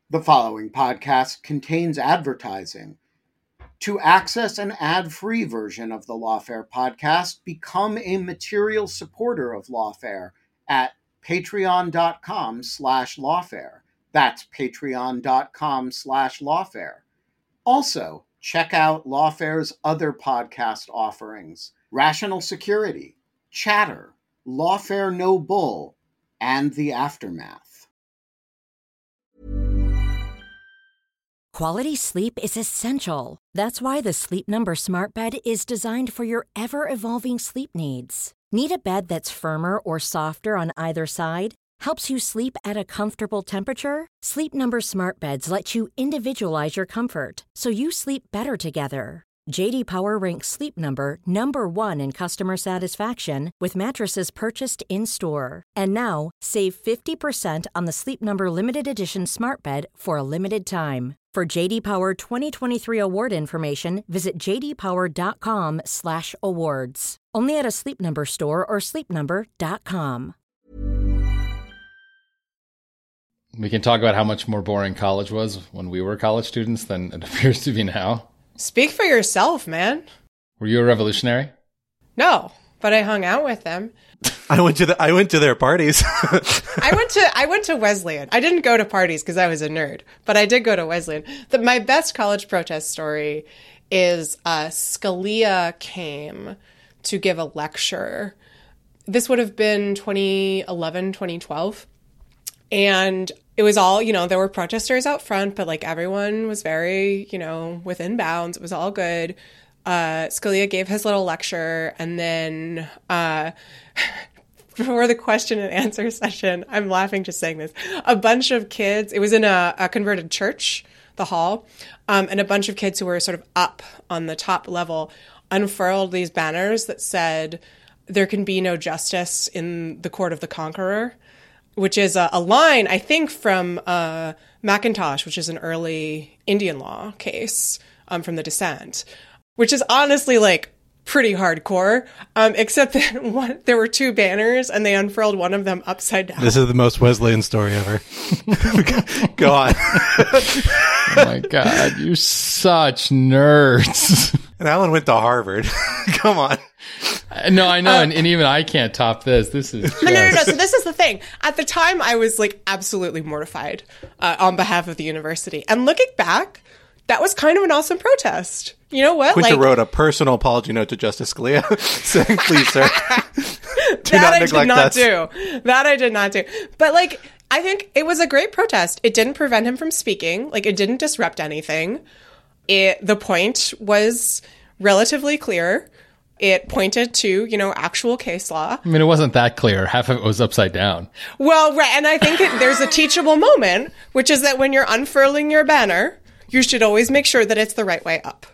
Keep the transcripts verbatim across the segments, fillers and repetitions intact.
The following podcast contains advertising. To access an ad-free version of the Lawfare podcast, become a material supporter of Lawfare at patreon.com slash lawfare. That's patreon.com slash lawfare. Also, check out Lawfare's other podcast offerings: Rational Security, Chatter, Lawfare No Bull, and The Aftermath. Quality sleep is essential. That's why the Sleep Number Smart Bed is designed for your ever-evolving sleep needs. Need a bed that's firmer or softer on either side? Helps you sleep at a comfortable temperature? Sleep Number Smart Beds let you individualize your comfort, so you sleep better together. J D Power ranks Sleep Number number one in customer satisfaction with mattresses purchased in-store. And now, save fifty percent on the Sleep Number Limited Edition Smart Bed for a limited time. For J D Power twenty twenty-three award information, visit jdpower.com slash awards. Only at a Sleep Number store or sleep number dot com. We can talk about how much more boring college was when we were college students than it appears to be now. Speak for yourself, man. Were you a revolutionary? No, but I hung out with them. I went to the I went to their parties. I went to I went to Wesleyan. I didn't go to parties because I was a nerd, but I did go to Wesleyan. The, my best college protest story is uh, Scalia came to give a lecture. This would have been twenty eleven, twenty twelve. And it was all, you know, there were protesters out front, but like everyone was very, you know, within bounds. It was all good. Uh, Scalia gave his little lecture, and then uh, for the question and answer session, I'm laughing just saying this, a bunch of kids, it was in a, a converted church, the hall, um, and a bunch of kids who were sort of up on the top level unfurled these banners that said, "There can be no justice in the court of the conqueror," which is a, a line, I think, from uh, McIntosh, which is an early Indian law case um, from the dissent, which is honestly like pretty hardcore, um, except that one, there were two banners and they unfurled one of them upside down. This is the most Wesleyan story ever. Go on. Oh my God, you're such nerds. And Alan went to Harvard. Come on. No, I know, Uh, and, and even I can't top this. This is just... No, no, no, no. So this is the thing. At the time, I was like absolutely mortified uh, on behalf of the university. And looking back, that was kind of an awesome protest. You know what? Quinta like, wrote a personal apology note to Justice Scalia saying, "Please, sir, do that not I neglect did not us." do. That I did not do. But like, I think it was a great protest. It didn't prevent him from speaking. Like, it didn't disrupt anything. It the point was relatively clear. It pointed to, you know, actual case law. I mean, it wasn't that clear. Half of it was upside down. Well, right. And I think it, there's a teachable moment, which is that when you're unfurling your banner, you should always make sure that it's the right way up.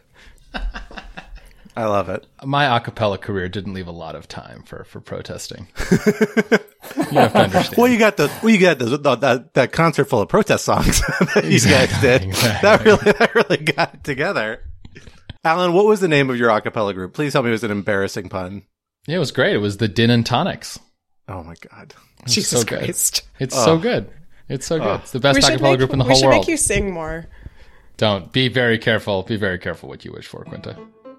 I love it. My a cappella career didn't leave a lot of time for, for protesting. You have to understand. Well, you got the well, you got the, the, that that concert full of protest songs that you Exactly, guys did. exactly. That really that really got it together. Alan, what was the name of your a cappella group? Please tell me it was an embarrassing pun. Yeah, it was great. It was the Din and Tonics. Oh my God. It's Jesus so good. Christ. It's Oh. so good. It's so good. Oh. It's the best We a should, cappella make, group in the we whole should world. make you sing more. Don't. Be very careful. Be very careful what you wish for, Quinta.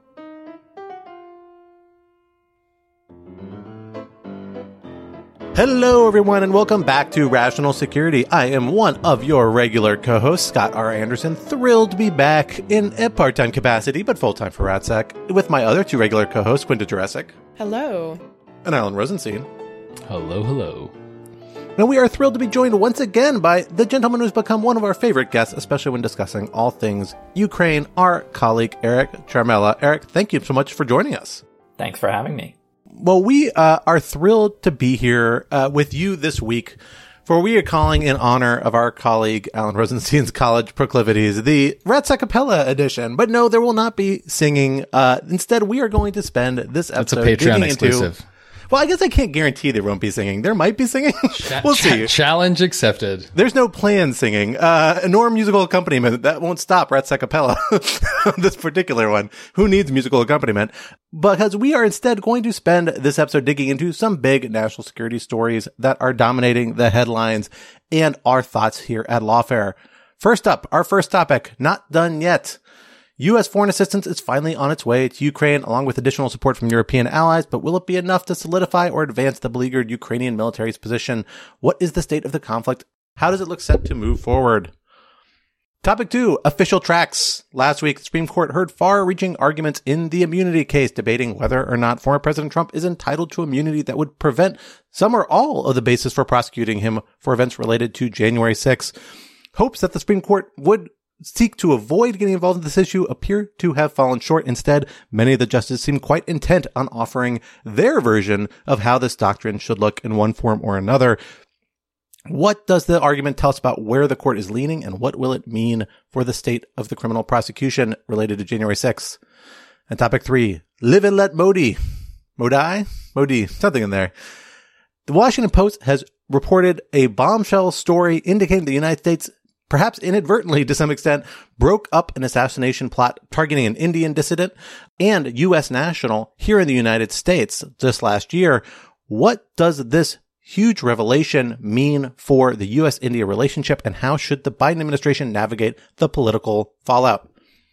Hello, everyone, and welcome back to Rational Security. I am one of your regular co-hosts, Scott R. Anderson, thrilled to be back in a part-time capacity, but full-time for RATSEC, with my other two regular co-hosts, Quinta Jurecic Hello. and Alan Rosenstein. Hello, hello. Now, we are thrilled to be joined once again by the gentleman who's become one of our favorite guests, especially when discussing all things Ukraine, our colleague, Eric Charmela. Eric, thank you so much for joining us. Thanks for having me. Well, we uh, are thrilled to be here uh, with you this week, for we are calling in honor of our colleague Alan Rosenstein's college proclivities the RATSEC Capella edition. But no, there will not be singing. Uh, instead, we are going to spend this That's a episode Patreon digging exclusive. Into, well, I guess I can't guarantee there won't be singing. There might be singing. We'll see. Challenge accepted. There's no planned singing, uh, nor musical accompaniment. That won't stop RATSEC Capella, this particular one. Who needs musical accompaniment? Because we are instead going to spend this episode digging into some big national security stories that are dominating the headlines and our thoughts here at Lawfare. First up, our first topic, not done yet. U S foreign assistance is finally on its way to Ukraine, along with additional support from European allies, but will it be enough to solidify or advance the beleaguered Ukrainian military's position? What is the state of the conflict? How does it look set to move forward? Topic two, official tracks. Last week, the Supreme Court heard far-reaching arguments in the immunity case, debating whether or not former President Trump is entitled to immunity that would prevent some or all of the basis for prosecuting him for events related to January sixth. Hopes that the Supreme Court would seek to avoid getting involved in this issue appear to have fallen short. Instead, many of the justices seem quite intent on offering their version of how this doctrine should look in one form or another. What does the argument tell us about where the court is leaning, and what will it mean for the state of the criminal prosecution related to January sixth? And topic three, live and let Modi. Modi? Modi, something in there. The Washington Post has reported a bombshell story indicating the United States, perhaps inadvertently to some extent, broke up an assassination plot targeting an Indian dissident and U S national here in the United States just last year. What does this huge revelation mean for the U S India relationship, and how should the Biden administration navigate the political fallout?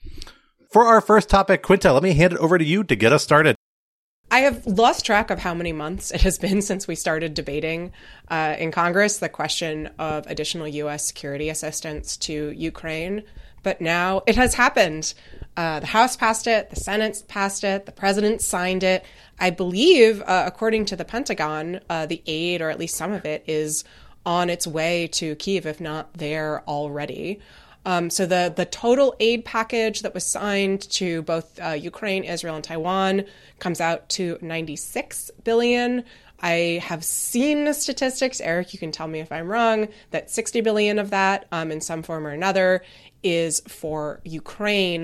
For our first topic, Quinta, let me hand it over to you to get us started. I have lost track of how many months it has been since we started debating uh, in Congress the question of additional U S security assistance to Ukraine. But now it has happened. Uh, the House passed it, the Senate passed it, the president signed it. I believe, uh, according to the Pentagon, uh, the aid, or at least some of it, is on its way to Kyiv, if not there already. Um, so the, the total aid package that was signed to both uh, Ukraine, Israel, and Taiwan comes out to ninety-six billion dollars. I have seen the statistics, Eric, you can tell me if I'm wrong, that sixty billion dollars of that, um, in some form or another, is for Ukraine.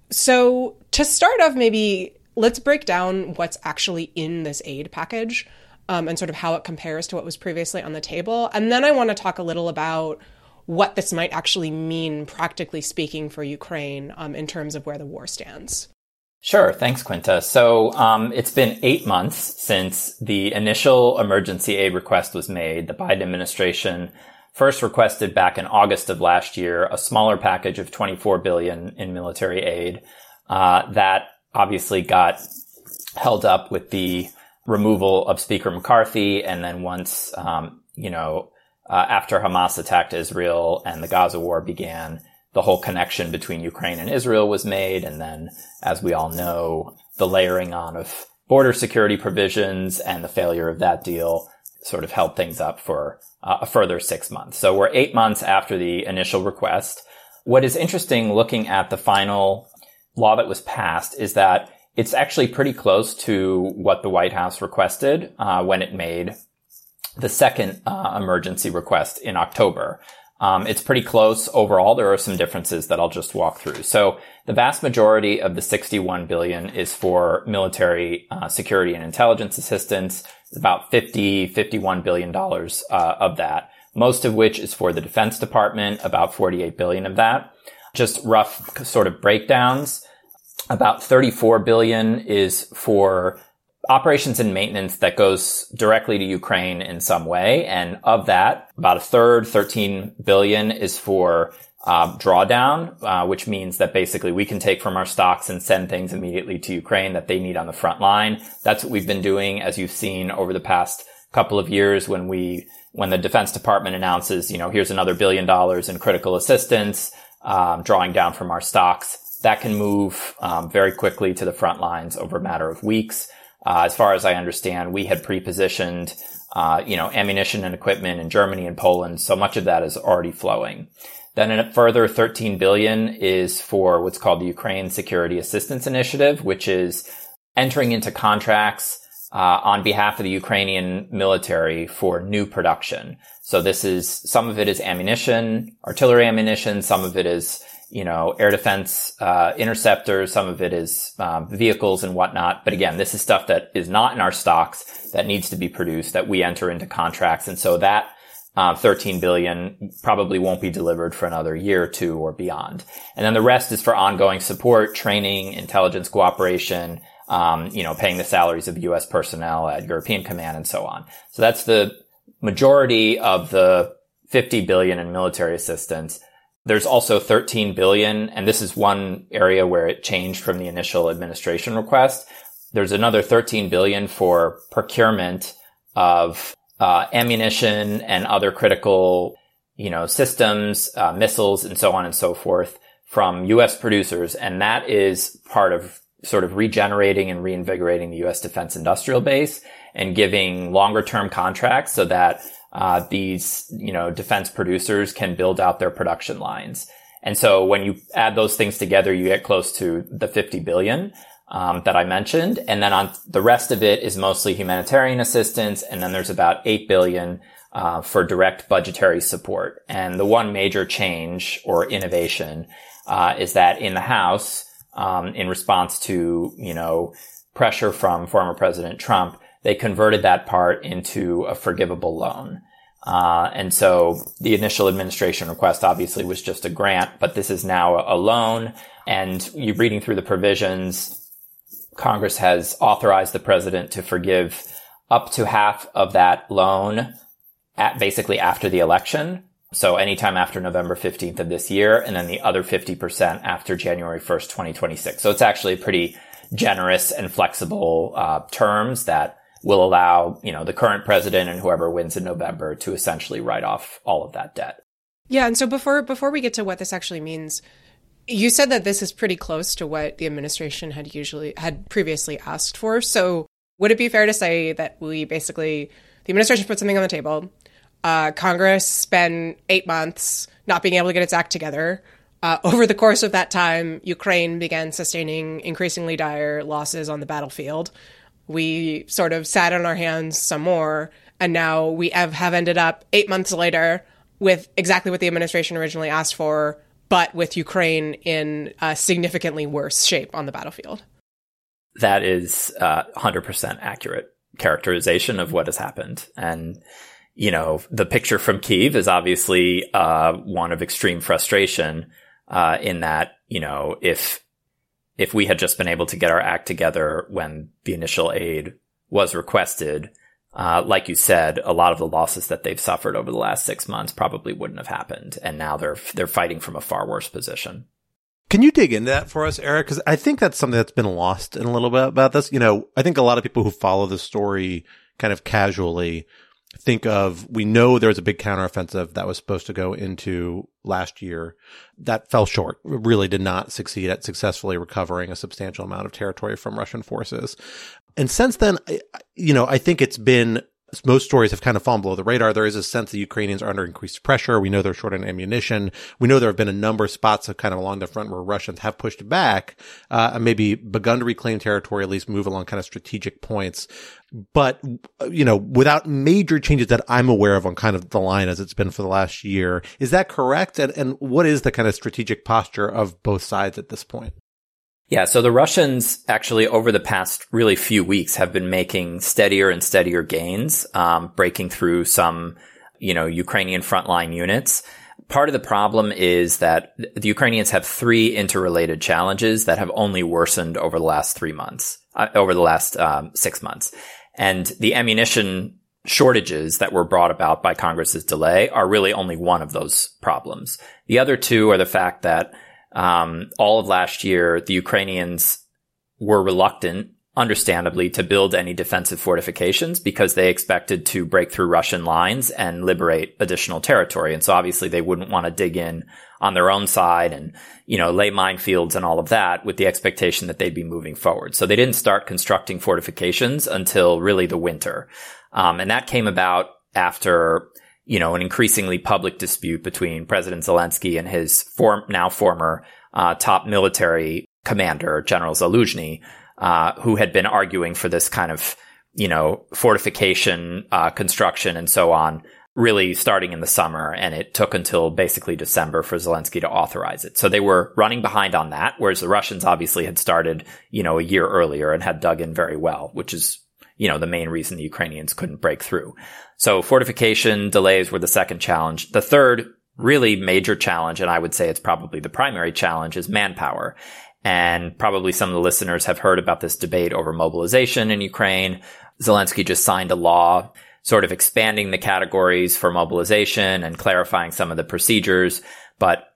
So to start off, maybe let's break down what's actually in this aid package, um, and sort of how it compares to what was previously on the table. And then I want to talk a little about what this might actually mean, practically speaking, for Ukraine um, in terms of where the war stands. Sure. Thanks, Quinta. So um, it's been eight months since the initial emergency aid request was made. The Biden administration first requested back in August of last year a smaller package of twenty-four billion dollars in military aid. Uh, that obviously got held up with the removal of Speaker McCarthy. And then once, um, you know, uh, after Hamas attacked Israel and the Gaza war began, the whole connection between Ukraine and Israel was made. And then, as we all know, the layering on of border security provisions and the failure of that deal sort of held things up for uh, a further six months. So we're eight months after the initial request. What is interesting looking at the final law that was passed is that it's actually pretty close to what the White House requested uh, when it made the second uh, emergency request in October. Um, it's pretty close overall. There are some differences that I'll just walk through. So the vast majority of the sixty-one billion dollars is for military uh, security and intelligence assistance. It's about fifty, fifty-one billion dollars uh, of that, most of which is for the Defense Department, about forty-eight billion dollars of that. Just rough sort of breakdowns. About thirty-four billion dollars is for operations and maintenance that goes directly to Ukraine in some way. And of that, about a third, thirteen billion dollars is for uh, drawdown, uh, which means that basically we can take from our stocks and send things immediately to Ukraine that they need on the front line. That's what we've been doing, as you've seen over the past couple of years when we, when the Defense Department announces, you know, here's another billion dollars in critical assistance, um, drawing down from our stocks. That can move um, very quickly to the front lines over a matter of weeks. Uh, as far as I understand, we had pre-positioned, uh, you know, ammunition and equipment in Germany and Poland. So much of that is already flowing. Then a further thirteen billion dollars is for what's called the Ukraine Security Assistance Initiative, which is entering into contracts uh, on behalf of the Ukrainian military for new production. So this is, some of it is ammunition, artillery ammunition, some of it is, you know, air defense, uh, interceptors, some of it is, um, vehicles and whatnot. But again, this is stuff that is not in our stocks that needs to be produced, that we enter into contracts. And so that, uh, thirteen billion dollars probably won't be delivered for another year or two or beyond. And then the rest is for ongoing support, training, intelligence cooperation, um, you know, paying the salaries of U S personnel at European Command and so on. So that's the majority of the fifty billion dollars in military assistance. There's also thirteen billion dollars, and this is one area where it changed from the initial administration request. There's another thirteen billion dollars for procurement of uh, ammunition and other critical, you know, systems, uh, missiles, and so on and so forth from U S producers. And that is part of sort of regenerating and reinvigorating the U S defense industrial base and giving longer term contracts so that uh, these, you know, defense producers can build out their production lines. And so when you add those things together, you get close to the fifty billion dollars. Um, that I mentioned. And then on the rest of it is mostly humanitarian assistance. And then there's about eight billion dollars uh, for direct budgetary support. And the one major change or innovation uh, is that in the House, um, in response to, you know, pressure from former President Trump, they converted that part into a forgivable loan. Uh, and so the initial administration request obviously was just a grant, but this is now a, a loan. And you reading through the provisions, Congress has authorized the president to forgive up to half of that loan at basically after the election. So anytime after November fifteenth of this year, and then the other fifty percent after January first, twenty twenty-six. So it's actually pretty generous and flexible uh, terms that will allow, you know, the current president and whoever wins in November to essentially write off all of that debt. Yeah. And so before before we get to what this actually means, you said that this is pretty close to what the administration had usually had previously asked for. So would it be fair to say that we basically, the administration put something on the table, uh, Congress spent eight months not being able to get its act together. Uh, over the course of that time, Ukraine began sustaining increasingly dire losses on the battlefield. We sort of sat on our hands some more, and now we have, have ended up eight months later with exactly what the administration originally asked for, but with Ukraine in a significantly worse shape on the battlefield. That is uh, one hundred percent accurate characterization of what has happened. And, you know, the picture from Kyiv is obviously uh, one of extreme frustration uh, in that, you know, if if we had just been able to get our act together when the initial aid was requested, Uh, like you said, a lot of the losses that they've suffered over the last six months probably wouldn't have happened. And now they're, they're fighting from a far worse position. Can you dig into that for us, Eric? Because I think that's something that's been lost in a little bit about this. You know, I think a lot of people who follow the story kind of casually think of, we know there's a big counteroffensive that was supposed to go into last year that fell short, really did not succeed at successfully recovering a substantial amount of territory from Russian forces. And since then, you know, I think it's been, most stories have kind of fallen below the radar. There is a sense the Ukrainians are under increased pressure. We know they're short on ammunition. We know there have been a number of spots of kind of along the front where Russians have pushed back, uh, and maybe begun to reclaim territory, at least move along kind of strategic points. But, you know, without major changes that I'm aware of on kind of the line as it's been for the last year. Is that correct? And, and what is the kind of strategic posture of both sides at this point? Yeah, so the Russians actually over the past really few weeks have been making steadier and steadier gains, um, breaking through some, you know, Ukrainian frontline units. Part of the problem is that the Ukrainians have three interrelated challenges that have only worsened over the last three months, uh, over the last um, six months. And the ammunition shortages that were brought about by Congress's delay are really only one of those problems. The other two are the fact that Um, all of last year, the Ukrainians were reluctant, understandably, to build any defensive fortifications because they expected to break through Russian lines and liberate additional territory. And so obviously they wouldn't want to dig in on their own side and, you know, lay minefields and all of that with the expectation that they'd be moving forward. So they didn't start constructing fortifications until really the winter. Um, and that came about after, you know, an increasingly public dispute between President Zelensky and his form, now former uh, top military commander, General Zaluzhny, uh, who had been arguing for this kind of, you know, fortification uh, construction and so on, really starting in the summer. And it took until basically December for Zelensky to authorize it. So they were running behind on that, whereas the Russians obviously had started, you know, a year earlier and had dug in very well, which is, you know, the main reason the Ukrainians couldn't break through. So fortification delays were the second challenge. The third really major challenge, and I would say it's probably the primary challenge, is manpower. And probably some of the listeners have heard about this debate over mobilization in Ukraine. Zelensky just signed a law sort of expanding the categories for mobilization and clarifying some of the procedures. But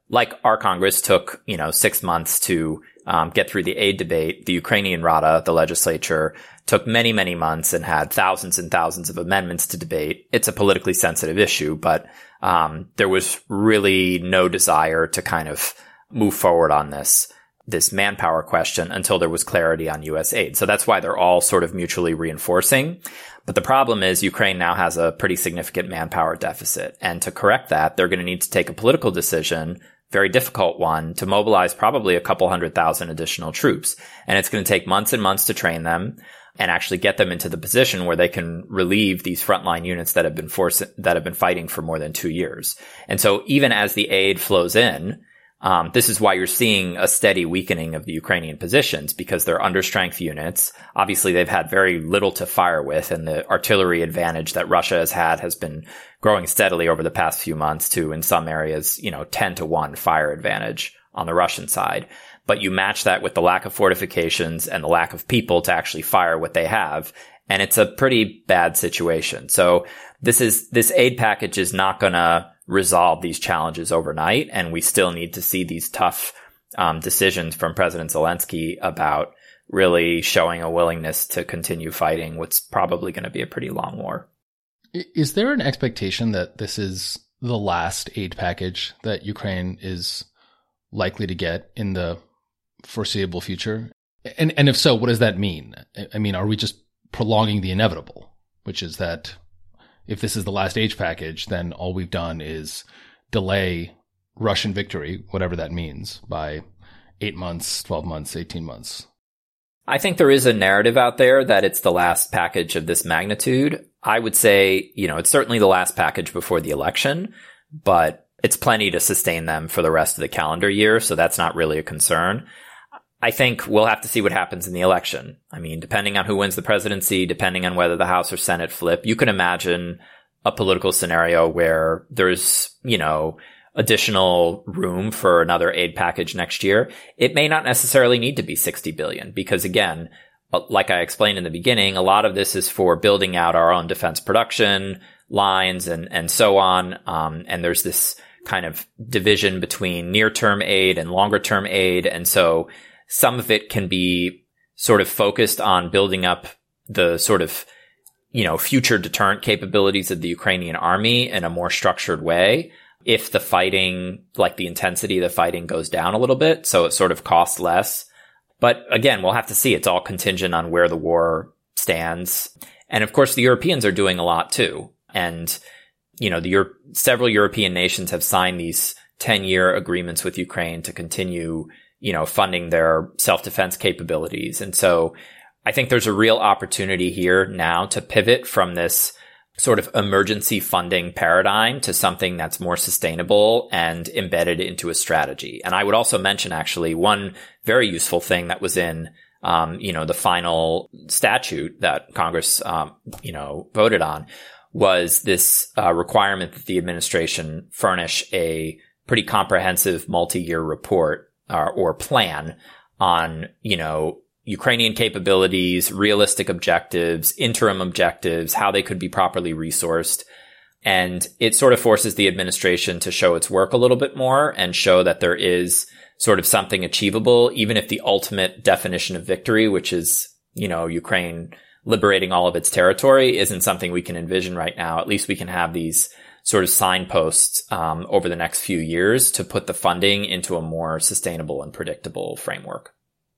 like our Congress took, you know, six months to um, get through the aid debate, the Ukrainian Rada, the legislature, took many, many months and had thousands and thousands of amendments to debate. It's a politically sensitive issue, but um, there was really no desire to kind of move forward on this, this manpower question until there was clarity on U S aid. So that's why they're all sort of mutually reinforcing. But the problem is Ukraine now has a pretty significant manpower deficit. And to correct that, they're going to need to take a political decision, very difficult one, to mobilize probably a couple hundred thousand additional troops. And it's going to take months and months to train them and actually get them into the position where they can relieve these frontline units that have been forced, that have been fighting for more than two years. And so even as the aid flows in, Um, this is why you're seeing a steady weakening of the Ukrainian positions, because they're understrength units. Obviously, they've had very little to fire with, and the artillery advantage that Russia has had has been growing steadily over the past few months to, in some areas, you know, ten to one fire advantage on the Russian side. But you match that with the lack of fortifications and the lack of people to actually fire what they have, and it's a pretty bad situation. So this is, this aid package is not gonna resolve these challenges overnight, and we still need to see these tough um, decisions from President Zelensky about really showing a willingness to continue fighting what's probably going to be a pretty long war. Is there an expectation that this is the last aid package that Ukraine is likely to get in the foreseeable future? And and if so, what does that mean? I mean, are we just prolonging the inevitable, which is that if this is the last aid package, then all we've done is delay Russian victory, whatever that means, by eight months, twelve months, eighteen months? I think there is a narrative out there that it's the last package of this magnitude. I would say, you know, it's certainly the last package before the election, but it's plenty to sustain them for the rest of the calendar year, so that's not really a concern. I think we'll have to see what happens in the election. I mean, depending on who wins the presidency, depending on whether the House or Senate flip, you can imagine a political scenario where there's, you know, additional room for another aid package next year. It may not necessarily need to be sixty billion dollars because, again, like I explained in the beginning, a lot of this is for building out our own defense production lines and, and so on. Um, and there's this kind of division between near-term aid and longer-term aid. And so some of it can be sort of focused on building up the sort of, you know, future deterrent capabilities of the Ukrainian army in a more structured way. If the fighting, like the intensity of the fighting goes down a little bit, so it sort of costs less. But again, we'll have to see. It's all contingent on where the war stands. And of course, the Europeans are doing a lot too. And, you know, the Euro- several European nations have signed these ten-year agreements with Ukraine to continue, you know, funding their self-defense capabilities. And so I think there's a real opportunity here now to pivot from this sort of emergency funding paradigm to something that's more sustainable and embedded into a strategy. And I would also mention actually one very useful thing that was in, um, you know, the final statute that Congress, um, you know, voted on was this uh, requirement that the administration furnish a pretty comprehensive multi-year report uh, or plan on, you know, Ukrainian capabilities, realistic objectives, interim objectives, how they could be properly resourced. And it sort of forces the administration to show its work a little bit more and show that there is sort of something achievable, even if the ultimate definition of victory, which is, you know, Ukraine liberating all of its territory, isn't something we can envision right now. At least we can have these sort of signposts um, over the next few years to put the funding into a more sustainable and predictable framework.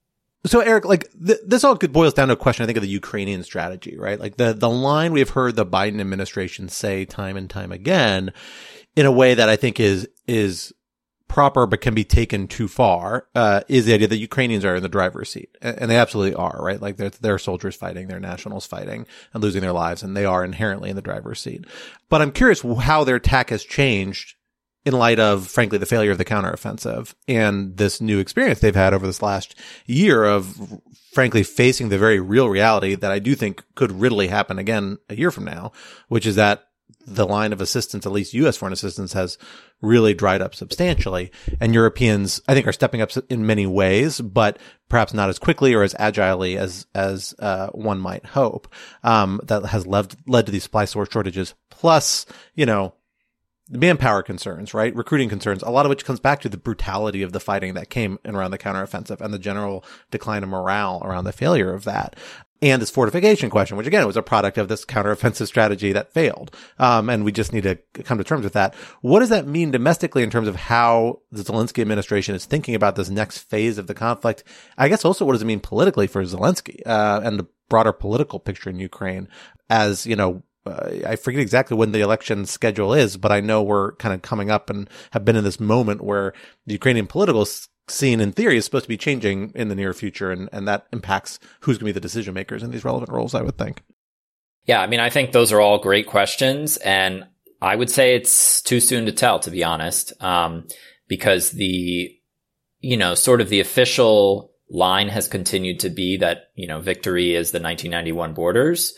So, Eric, like th- this all boils down to a question, I think, of the Ukrainian strategy, right? Like the, the line we've heard the Biden administration say time and time again in a way that I think is, is proper, but can be taken too far, uh, is the idea that Ukrainians are in the driver's seat. And, and they absolutely are, right? Like they're, they're soldiers fighting, they're nationals fighting and losing their lives, and they are inherently in the driver's seat. But I'm curious how their tack has changed in light of, frankly, the failure of the counteroffensive and this new experience they've had over this last year of, frankly, facing the very real reality that I do think could readily happen again a year from now, which is that the line of assistance, at least U S foreign assistance, has really dried up substantially. And Europeans, I think, are stepping up in many ways, but perhaps not as quickly or as agilely as, as, uh, one might hope. Um, that has led, led to these supply source shortages. Plus, you know, manpower concerns, right? Recruiting concerns, a lot of which comes back to the brutality of the fighting that came around the counteroffensive and the general decline of morale around the failure of that. And this fortification question, which again was a product of this counteroffensive strategy that failed. Um, and we just need to come to terms with that. What does that mean domestically in terms of how the Zelensky administration is thinking about this next phase of the conflict? I guess also what does it mean politically for Zelensky, uh, and the broader political picture in Ukraine as, you know, uh, I forget exactly when the election schedule is, but I know we're kind of coming up and have been in this moment where the Ukrainian political scene in theory is supposed to be changing in the near future, and, and that impacts who's going to be the decision makers in these relevant roles, I would think. Yeah, I mean, I think those are all great questions, and I would say it's too soon to tell, to be honest, um, because the, you know, sort of the official line has continued to be that, you know, victory is the nineteen ninety-one borders,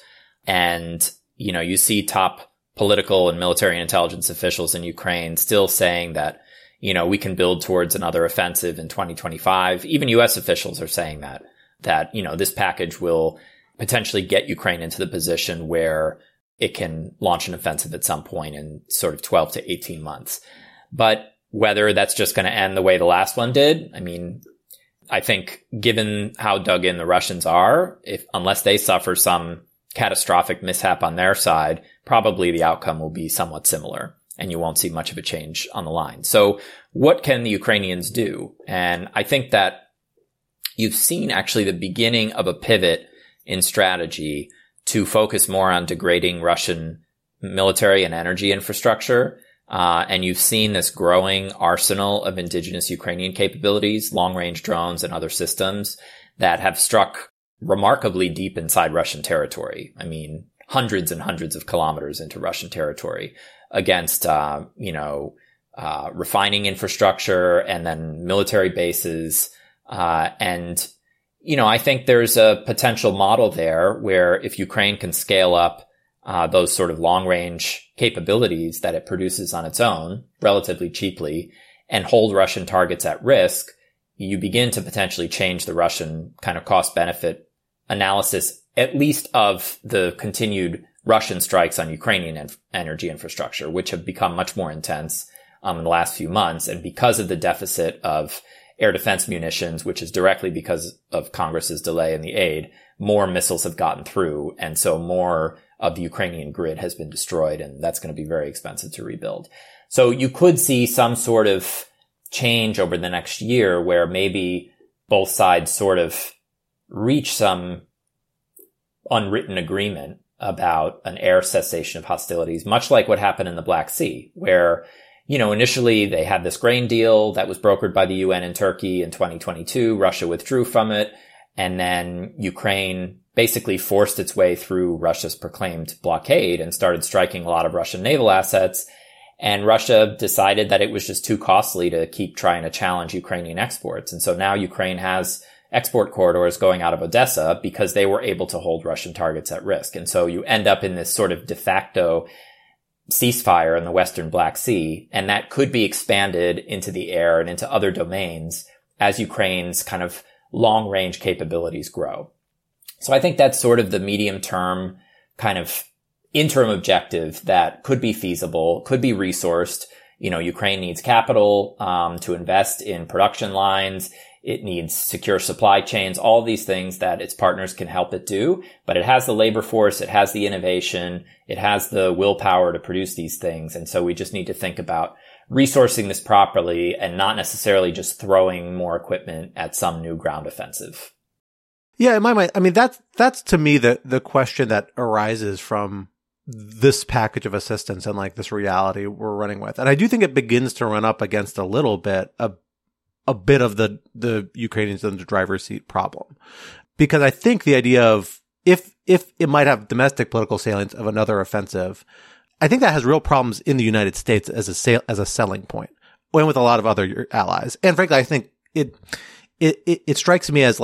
and, you know, you see top political and military and intelligence officials in Ukraine still saying that, you know, we can build towards another offensive in twenty twenty-five. Even U S officials are saying that, that, you know, this package will potentially get Ukraine into the position where it can launch an offensive at some point in sort of twelve to eighteen months. But whether that's just going to end the way the last one did, I mean, I think given how dug in the Russians are, if, unless they suffer some catastrophic mishap on their side, probably the outcome will be somewhat similar, and you won't see much of a change on the line. So what can the Ukrainians do? And I think that you've seen actually the beginning of a pivot in strategy to focus more on degrading Russian military and energy infrastructure. Uh, and you've seen this growing arsenal of indigenous Ukrainian capabilities, long-range drones and other systems that have struck remarkably deep inside Russian territory. I mean, hundreds and hundreds of kilometers into Russian territory against, uh, you know, uh, refining infrastructure and then military bases. Uh, and, you know, I think there's a potential model there where if Ukraine can scale up uh, those sort of long range capabilities that it produces on its own relatively cheaply and hold Russian targets at risk, you begin to potentially change the Russian kind of cost benefit analysis, at least of the continued Russian strikes on Ukrainian en- energy infrastructure, which have become much more intense um, in the last few months. And because of the deficit of air defense munitions, which is directly because of Congress's delay in the aid, more missiles have gotten through. And so more of the Ukrainian grid has been destroyed, and that's going to be very expensive to rebuild. So you could see some sort of change over the next year where maybe both sides sort of reach some unwritten agreement about an air cessation of hostilities, much like what happened in the Black Sea, where, you know, initially they had this grain deal that was brokered by the U N and Turkey in twenty twenty-two. Russia withdrew from it. And then Ukraine basically forced its way through Russia's proclaimed blockade and started striking a lot of Russian naval assets. And Russia decided that it was just too costly to keep trying to challenge Ukrainian exports. And so now Ukraine has export corridors going out of Odessa because they were able to hold Russian targets at risk. And so you end up in this sort of de facto ceasefire in the Western Black Sea, and that could be expanded into the air and into other domains as Ukraine's kind of long-range capabilities grow. So I think that's sort of the medium-term kind of interim objective that could be feasible, could be resourced. You know, Ukraine needs capital um, to invest in production lines. It needs secure supply chains, all these things that its partners can help it do. But it has the labor force, it has the innovation, it has the willpower to produce these things. And so we just need to think about resourcing this properly and not necessarily just throwing more equipment at some new ground offensive. Yeah, in my mind, I mean, that's, that's to me the, the question that arises from this package of assistance and like this reality we're running with. And I do think it begins to run up against a little bit a a bit of the, the Ukrainians in the driver's seat problem. Because I think the idea of if, if it might have domestic political salience of another offensive, I think that has real problems in the United States as a sale, as a selling point, and with a lot of other allies. And frankly, I think it, it, it, it strikes me as like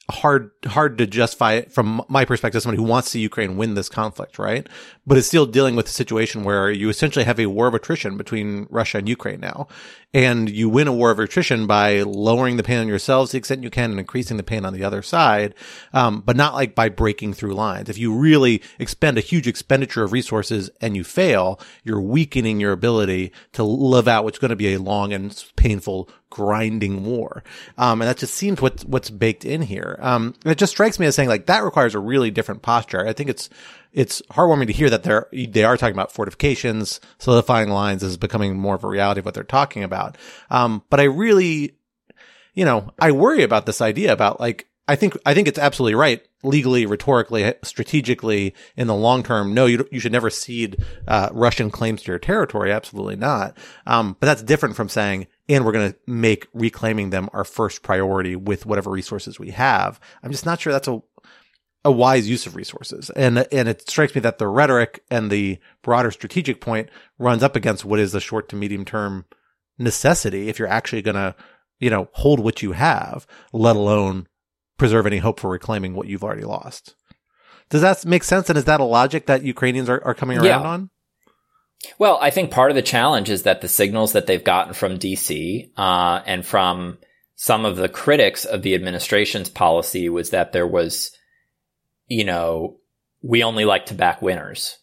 hard hard to justify from my perspective, somebody who wants to see Ukraine win this conflict, right? But it's still dealing with a situation where you essentially have a war of attrition between Russia and Ukraine now. And you win a war of attrition by lowering the pain on yourselves to the extent you can and increasing the pain on the other side, um, but not like by breaking through lines. If you really expend a huge expenditure of resources and you fail, you're weakening your ability to live out what's going to be a long and painful grinding war. Um, and that just seems what's, what's baked in here. Um, and it just strikes me as saying like that requires a really different posture. I think it's, it's heartwarming to hear that they're, they are talking about fortifications, solidifying lines is becoming more of a reality of what they're talking about. Um, but I really, you know, I worry about this idea about like, I think, I think it's absolutely right. Legally, rhetorically, strategically, in the long term, no, you you should never cede uh, Russian claims to your territory. Absolutely not. Um, but that's different from saying, and we're going to make reclaiming them our first priority with whatever resources we have. I'm just not sure that's a a wise use of resources. And and it strikes me that the rhetoric and the broader strategic point runs up against what is the short to medium term necessity if you're actually going to, you know, hold what you have, let alone preserve any hope for reclaiming what you've already lost. Does that make sense? And is that a logic that Ukrainians are, are coming around yeah. on? Well, I think part of the challenge is that the signals that they've gotten from D C uh, and from some of the critics of the administration's policy was that there was, you know, we only like to back winners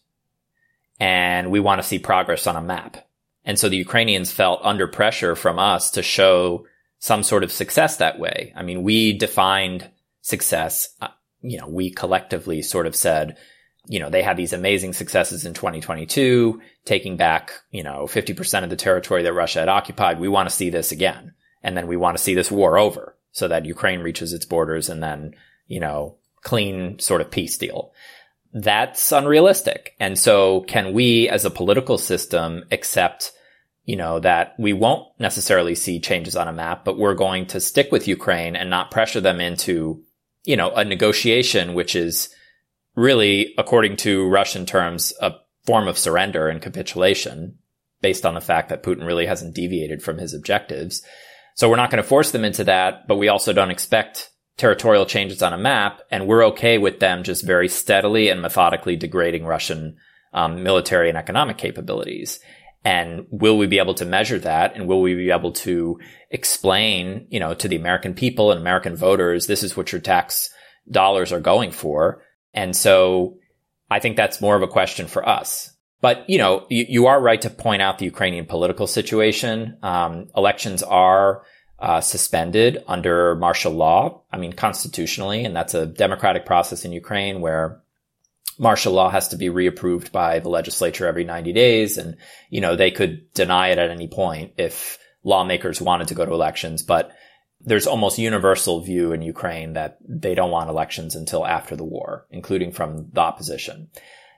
and we want to see progress on a map. And so the Ukrainians felt under pressure from us to show some sort of success that way. I mean, we defined success, uh, you know, we collectively sort of said, you know, they had these amazing successes in twenty twenty-two, taking back, you know, fifty percent of the territory that Russia had occupied. We want to see this again. And then we want to see this war over so that Ukraine reaches its borders and then, you know, clean sort of peace deal. That's unrealistic. And so can we as a political system accept, you know, that we won't necessarily see changes on a map, but we're going to stick with Ukraine and not pressure them into, you know, a negotiation, which is really, according to Russian terms, a form of surrender and capitulation based on the fact that Putin really hasn't deviated from his objectives. So we're not going to force them into that, but we also don't expect territorial changes on a map. And we're okay with them just very steadily and methodically degrading Russian um, military and economic capabilities. And will we be able to measure that? And will we be able to explain, you know, to the American people and American voters, this is what your tax dollars are going for? And so I think that's more of a question for us. But, you know, you, you are right to point out the Ukrainian political situation. Um, elections are uh, suspended under martial law. I mean, constitutionally, and that's a democratic process in Ukraine where martial law has to be reapproved by the legislature every ninety days. And, you know, they could deny it at any point if lawmakers wanted to go to elections. But there's almost universal view in Ukraine that they don't want elections until after the war, including from the opposition.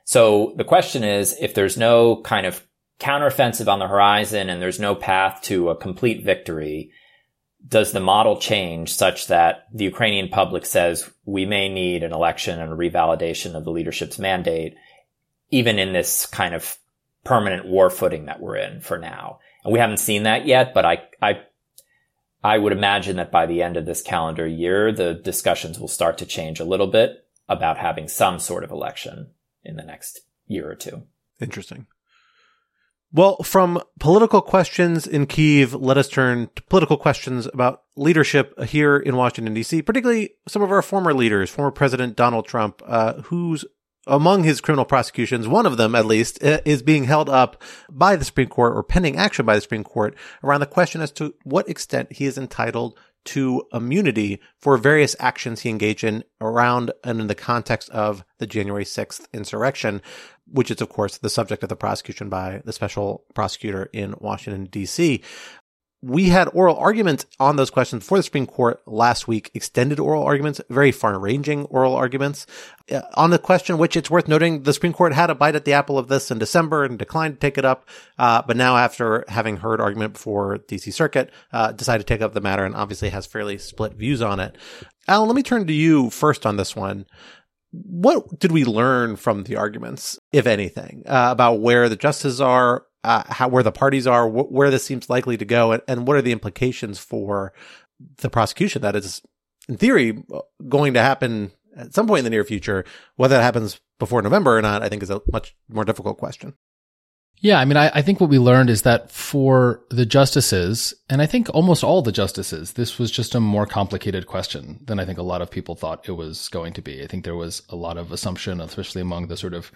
So the question is, if there's no kind of counteroffensive on the horizon and there's no path to a complete victory, does the model change such that the Ukrainian public says we may need an election and a revalidation of the leadership's mandate, even in this kind of permanent war footing that we're in for now? And we haven't seen that yet, but I, I, I would imagine that by the end of this calendar year, the discussions will start to change a little bit about having some sort of election in the next year or two. Interesting. Well, from political questions in Kyiv, let us turn to political questions about leadership here in Washington, D C, particularly some of our former leaders, former President Donald Trump, uh, who's among his criminal prosecutions, one of them at least, is being held up by the Supreme Court or pending action by the Supreme Court around the question as to what extent he is entitled to immunity for various actions he engaged in around and in the context of the January sixth insurrection, which is, of course, the subject of the prosecution by the special prosecutor in Washington, D C. We had oral arguments on those questions before the Supreme Court last week, extended oral arguments, very far-ranging oral arguments. Uh, on the question, which it's worth noting, the Supreme Court had a bite at the apple of this in December and declined to take it up. Uh, but now, after having heard argument before D C Circuit, uh, decided to take up the matter and obviously has fairly split views on it. Alan, let me turn to you first on this one. What did we learn from the arguments, if anything, uh, about where the justices are, uh, how, where the parties are, wh- where this seems likely to go, and, and what are the implications for the prosecution that is in theory, going to happen at some point in the near future. Whether that happens before November or not, I think is a much more difficult question. Yeah, I mean, I, I think what we learned is that for the justices, and I think almost all the justices, this was just a more complicated question than I think a lot of people thought it was going to be. I think there was a lot of assumption, especially among the sort of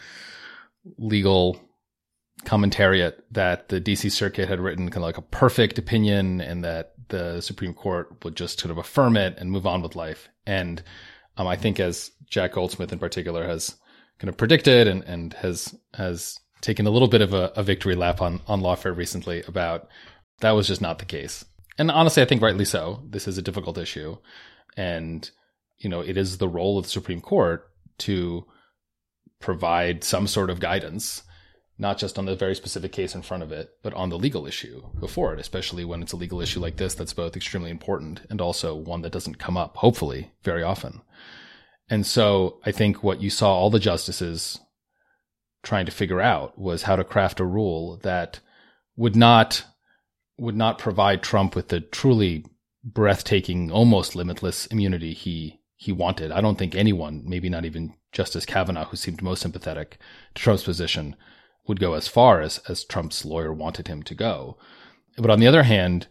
legal commentariat, that the D C Circuit had written kind of like a perfect opinion and that the Supreme Court would just sort of affirm it and move on with life. And um, I think, as Jack Goldsmith in particular has kind of predicted and, and has has taken a little bit of a, a victory lap on, on Lawfare recently, about that was just not the case. And honestly, I think rightly so. This is a difficult issue. And, you know, it is the role of the Supreme Court to provide some sort of guidance, not just on the very specific case in front of it, but on the legal issue before it, especially when it's a legal issue like this that's both extremely important and also one that doesn't come up, hopefully, very often. And so I think what you saw all the justices trying to figure out was how to craft a rule that would not would not provide Trump with the truly breathtaking, almost limitless immunity he he wanted. I don't think anyone, maybe not even Justice Kavanaugh, who seemed most sympathetic to Trump's position, would go as far as, as Trump's lawyer wanted him to go. But on the other hand,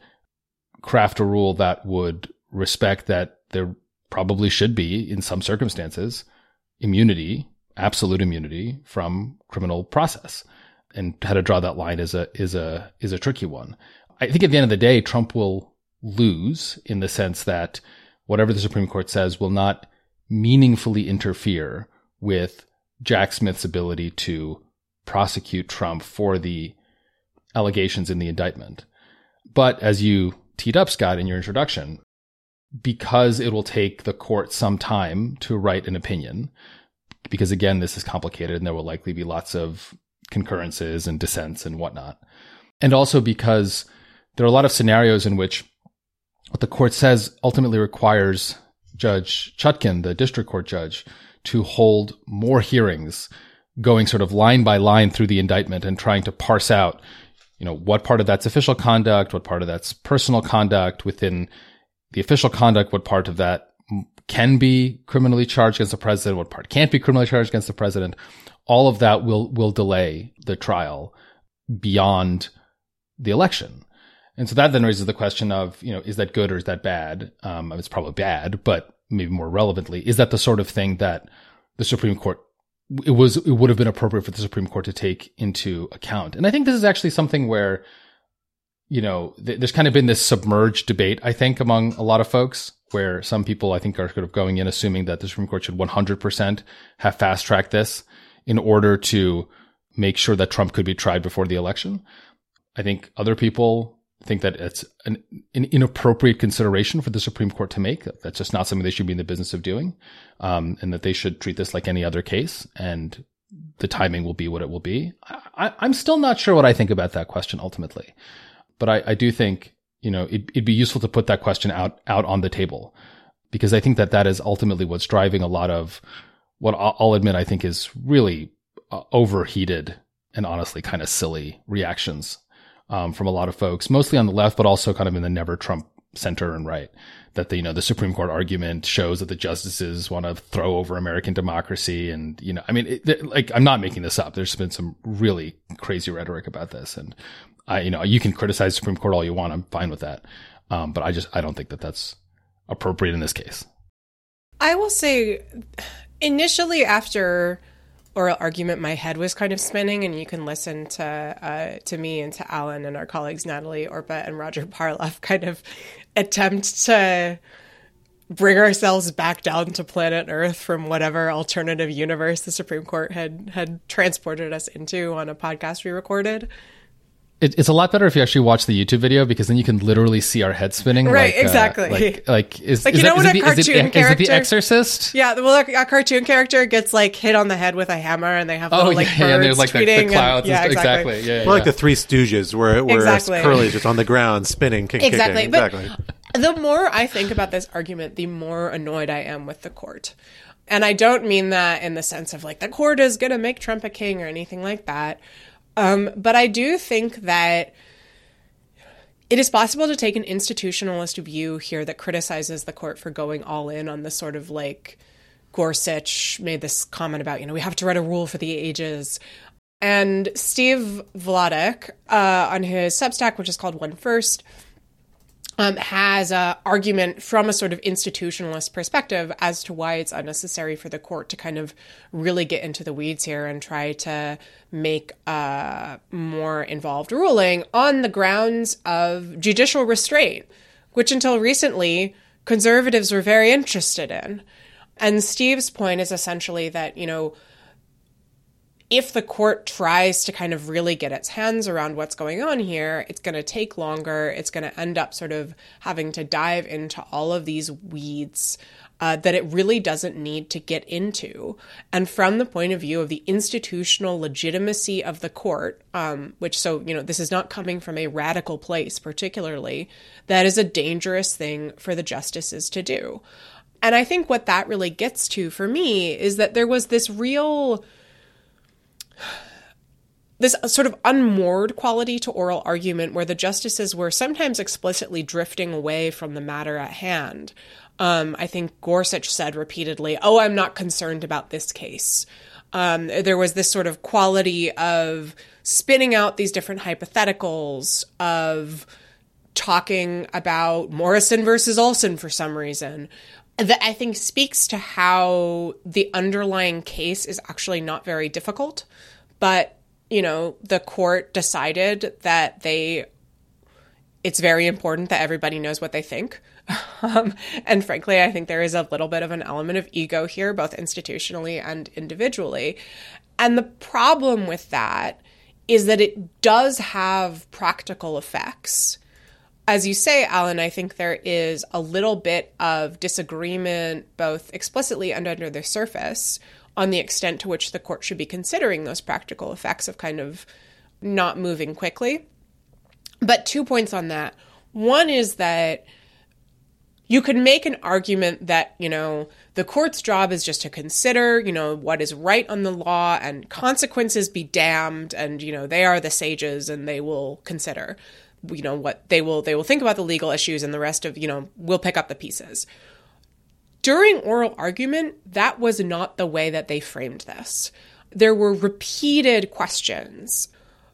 craft a rule that would respect that there probably should be, in some circumstances, immunity, absolute immunity from criminal process. And how to draw that line is a is a is a tricky one. I think at the end of the day, Trump will lose in the sense that whatever the Supreme Court says will not meaningfully interfere with Jack Smith's ability to prosecute Trump for the allegations in the indictment. But as you teed up, Scott, in your introduction, because it will take the court some time to write an opinion, because again, this is complicated and there will likely be lots of concurrences and dissents and whatnot. And also because there are a lot of scenarios in which what the court says ultimately requires Judge Chutkan, the district court judge, to hold more hearings, going sort of line by line through the indictment and trying to parse out, you know, what part of that's official conduct, what part of that's personal conduct within the official conduct, what part of that can be criminally charged against the president, what part can't be criminally charged against the president. All of that will will delay the trial beyond the election. And so that then raises the question of, you know, is that good or is that bad? Um, it's probably bad, but maybe more relevantly, is that the sort of thing that the Supreme Court, it was, it would have been appropriate for the Supreme Court to take into account? And I think this is actually something where, you know, th- there's kind of been this submerged debate, I think, among a lot of folks, where some people, I think, are sort of going in assuming that the Supreme Court should one hundred percent have fast-tracked this in order to make sure that Trump could be tried before the election. I think other people think that it's an, an inappropriate consideration for the Supreme Court to make. That's just not something they should be in the business of doing, um, and that they should treat this like any other case, and the timing will be what it will be. I, I'm still not sure what I think about that question ultimately, but I, I do think, you know, it, it'd be useful to put that question out out on the table, because I think that that is ultimately what's driving a lot of what I'll, I'll admit I think is really uh, overheated and honestly kind of silly reactions um, from a lot of folks, mostly on the left, but also kind of in the never Trump center and right. That the, you know, the Supreme Court argument shows that the justices want to throw over American democracy, and, you know, I mean, it, like, I'm not making this up. There's been some really crazy rhetoric about this, and I, you know, you can criticize the Supreme Court all you want. I'm fine with that. Um, but I just, I don't think that that's appropriate in this case. I will say, initially after oral argument, my head was kind of spinning, and you can listen to uh, to me and to Alan and our colleagues Natalie Orpah and Roger Parloff kind of attempt to bring ourselves back down to planet Earth from whatever alternative universe the Supreme Court had had transported us into on a podcast we recorded. It, it's a lot better if you actually watch the YouTube video, because then you can literally see our head spinning. Right, like, exactly. Uh, like, like, is, like, is you know that, when is a it the, is cartoon it, character... Is it The Exorcist? Yeah, well, a, a cartoon character gets, like, hit on the head with a hammer, and they have oh, little, yeah, like, yeah, birds there's, like, the, tweeting. the clouds. And, yeah, and, exactly. exactly. Yeah, Well, yeah. like the Three Stooges, where, where exactly. Curly's just on the ground spinning, kick, exactly. kicking. But exactly. The more I think about this argument, the more annoyed I am with the court. And I don't mean that in the sense of, like, the court is going to make Trump a king or anything like that. Um, but I do think that It is possible to take an institutionalist view here that criticizes the court for going all in on this sort of like Gorsuch made this comment about, you know, we have to write a rule for the ages. And Steve Vladeck, uh, on his Substack, which is called One First, um, has an argument from a sort of institutionalist perspective as to why it's unnecessary for the court to kind of really get into the weeds here and try to make a more involved ruling on the grounds of judicial restraint, which until recently conservatives were very interested in. And Steve's point is essentially that, you know, if the court tries to kind of really get its hands around what's going on here, it's going to take longer. It's going to end up sort of having to dive into all of these weeds uh, that it really doesn't need to get into. And from the point of view of the institutional legitimacy of the court, um, which so, you know, this is not coming from a radical place particularly, that is a dangerous thing for the justices to do. And I think what that really gets to for me is that there was this real... this sort of unmoored quality to oral argument where the justices were sometimes explicitly drifting away from the matter at hand. Um, I think Gorsuch said repeatedly, oh, I'm not concerned about this case. Um, there was this sort of quality of spinning out these different hypotheticals, of talking about Morrison versus Olson for some reason, that I think speaks to how the underlying case is actually not very difficult. But, you know, the court decided that they, it's very important that everybody knows what they think. Um, and frankly, I think there is a little bit of an element of ego here, both institutionally and individually. And the problem with that is that it does have practical effects. As you say, Alan, I think there is a little bit of disagreement, both explicitly and under the surface, on the extent to which the court should be considering those practical effects of kind of not moving quickly. But two points on that. One is that you could make an argument that, you know, the court's job is just to consider, you know, what is right on the law and consequences be damned. And, you know, they are the sages and they will consider, you know, what they will, they will think about the legal issues and the rest of, you know, we'll pick up the pieces. During oral argument, that was not the way that they framed this. There were repeated questions,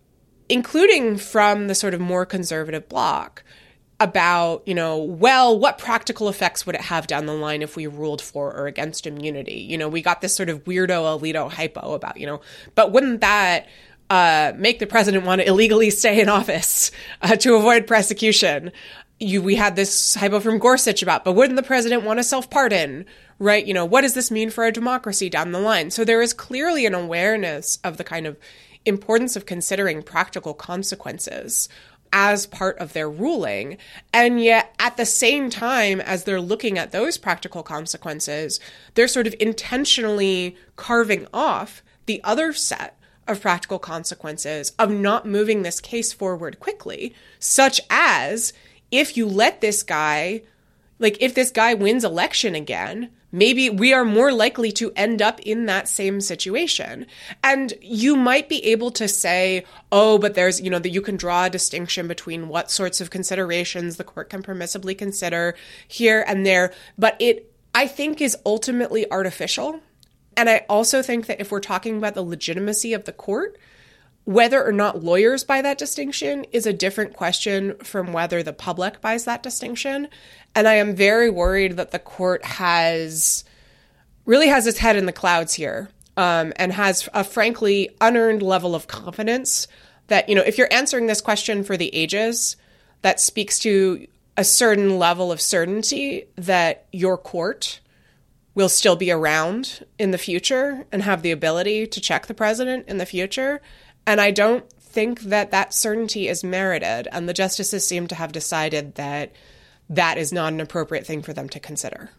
including from the sort of more conservative bloc, about, you know, well, what practical effects would it have down the line if we ruled for or against immunity? You know, we got this sort of weirdo Alito hypo about, you know, but wouldn't that uh, make the president want to illegally stay in office uh, to avoid prosecution? You, we had this hypo from Gorsuch about, but wouldn't the president want to self-pardon, right? You know, what does this mean for our democracy down the line? So there is clearly an awareness of the kind of importance of considering practical consequences as part of their ruling. And yet at the same time as they're looking at those practical consequences, they're sort of intentionally carving off the other set of practical consequences of not moving this case forward quickly, such as if you let this guy, like if this guy wins election again, maybe we are more likely to end up in that same situation. And you might be able to say, oh, but there's, you know, that you can draw a distinction between what sorts of considerations the court can permissibly consider here and there. But it, I think, is ultimately artificial. And I also think that if we're talking about the legitimacy of the court, whether or not lawyers buy that distinction is a different question from whether the public buys that distinction. And I am very worried that the court has really has its head in the clouds here, um, and has a frankly unearned level of confidence that, you know, if you're answering this question for the ages, that speaks to a certain level of certainty that your court will still be around in the future and have the ability to check the president in the future. And I don't think that that certainty is merited. And the justices seem to have decided that that is not an appropriate thing for them to consider.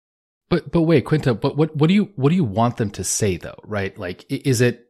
But but wait, Quinta, but what what do you what do you want them to say though, right? Like, is it,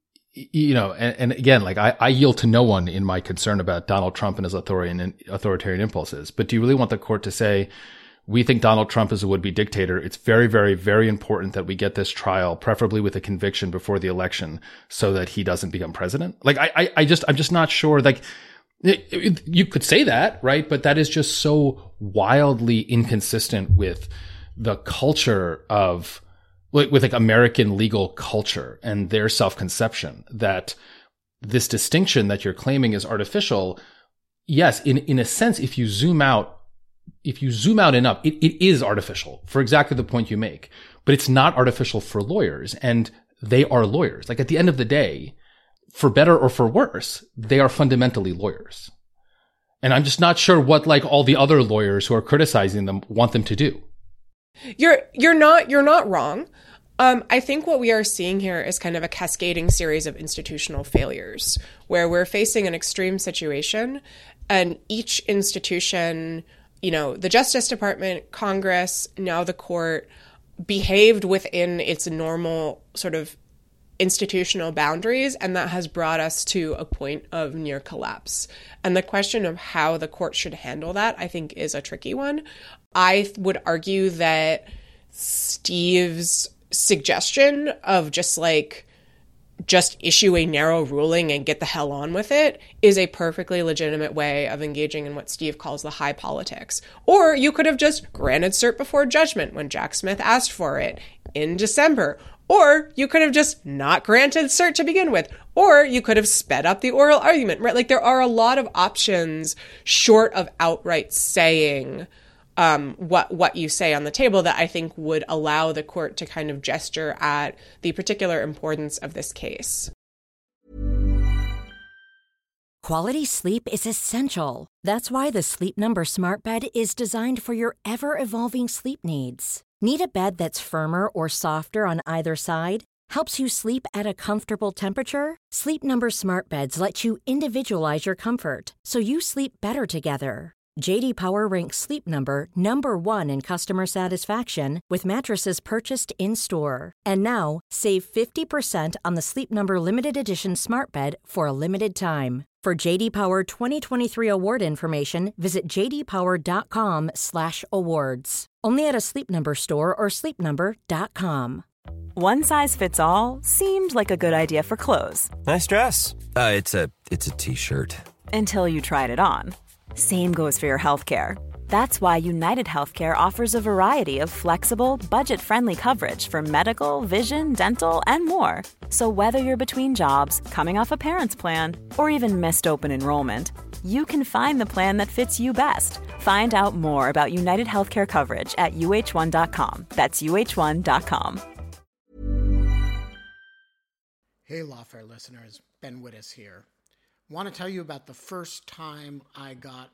you know, and, and again, like I, I yield to no one in my concern about Donald Trump and his authoritarian authoritarian impulses. But do you really want the court to say, we think Donald Trump is a would-be dictator. It's very, very, very important that we get this trial, preferably with a conviction before the election, so that he doesn't become president. Like, I, I, I just, I'm just not sure. Like, It, it, you could say that, right? But that is just so wildly inconsistent with the culture of, with, with like American legal culture and their self-conception, that this distinction that you're claiming is artificial. Yes, in, in a sense, if you zoom out, if you zoom out enough, it, it is artificial for exactly the point you make, but it's not artificial for lawyers, and they are lawyers. Like at the end of the day, for better or for worse, they are fundamentally lawyers. And I'm just not sure what like all the other lawyers who are criticizing them want them to do. You're you're not you're not wrong. Um, I think what we are seeing here is kind of a cascading series of institutional failures where we're facing an extreme situation, and each institution, you know, the Justice Department, Congress, now the court, behaved within its normal sort of institutional boundaries, and that has brought us to a point of near collapse. And the question of how the court should handle that, I think, is a tricky one. I would argue that Steve's suggestion of just like just issue a narrow ruling and get the hell on with it is a perfectly legitimate way of engaging in what Steve calls the high politics. Or you could have just granted cert before judgment when Jack Smith asked for it in December. Or you could have just not granted cert to begin with. Or you could have sped up the oral argument, right? Like there are a lot of options short of outright saying um, what what you say on the table that I think would allow the court to kind of gesture at the particular importance of this case. Quality sleep is essential. That's why the Sleep Number Smart Bed is designed for your ever-evolving sleep needs. Need a bed that's firmer or softer on either side? Helps you sleep at a comfortable temperature? Sleep Number Smart Beds let you individualize your comfort so you sleep better together. J D Power ranks Sleep Number number one in customer satisfaction with mattresses purchased in-store. And now, save fifty percent on the Sleep Number Limited Edition Smart Bed for a limited time. For J D Power twenty twenty-three award information, visit j d power dot com slash awards. Only at a Sleep Number store or sleep number dot com. One size fits all seemed like a good idea for clothes. Nice dress. Uh, it's a it's a t-shirt. Until you tried it on. Same goes for your healthcare. That's why United Healthcare offers a variety of flexible, budget-friendly coverage for medical, vision, dental, and more. So whether you're between jobs, coming off a parent's plan, or even missed open enrollment, you can find the plan that fits you best. Find out more about United Healthcare coverage at u h one dot com. That's u h one dot com. Hey, Lawfare listeners, Ben Wittes here. Want to tell you about the first time I got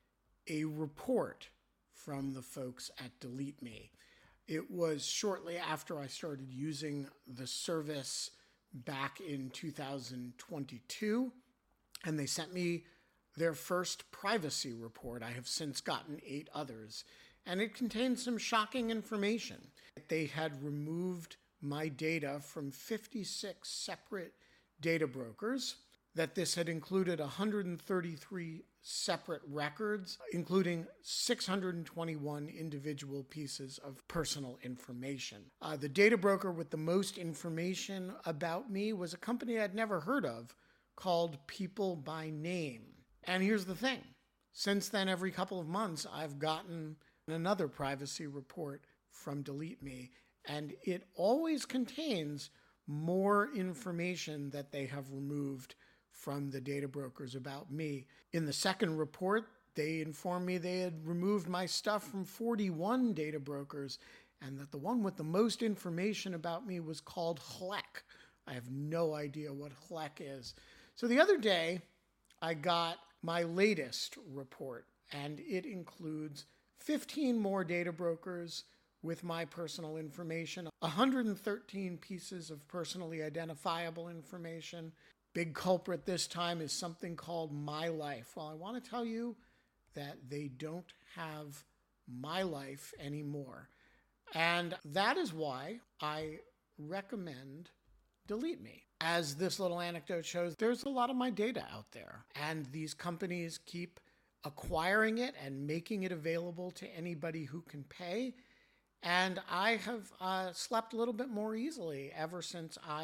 a report from the folks at Delete Me. It was shortly after I started using the service back in two thousand twenty-two, and they sent me their first privacy report. I have since gotten eight others, and it contained some shocking information. They had removed my data from fifty-six separate data brokers, that this had included one hundred thirty-three separate records, including six hundred twenty-one individual pieces of personal information. Uh, the data broker with the most information about me was a company I'd never heard of called People by Name. And here's the thing. Since then, every couple of months, I've gotten another privacy report from Delete Me, and it always contains more information that they have removed from the data brokers about me. In the second report, they informed me they had removed my stuff from forty-one data brokers, and that the one with the most information about me was called H L E C. I have no idea what H L E C is. So the other day, I got my latest report, and it includes fifteen more data brokers with my personal information, one hundred thirteen pieces of personally identifiable information. Big culprit this time is something called My Life. Well, I want to tell you that they don't have My Life anymore. And that is why I recommend Delete Me. As this little anecdote shows, there's a lot of my data out there, and these companies keep acquiring it and making it available to anybody who can pay. And I have uh, slept a little bit more easily ever since I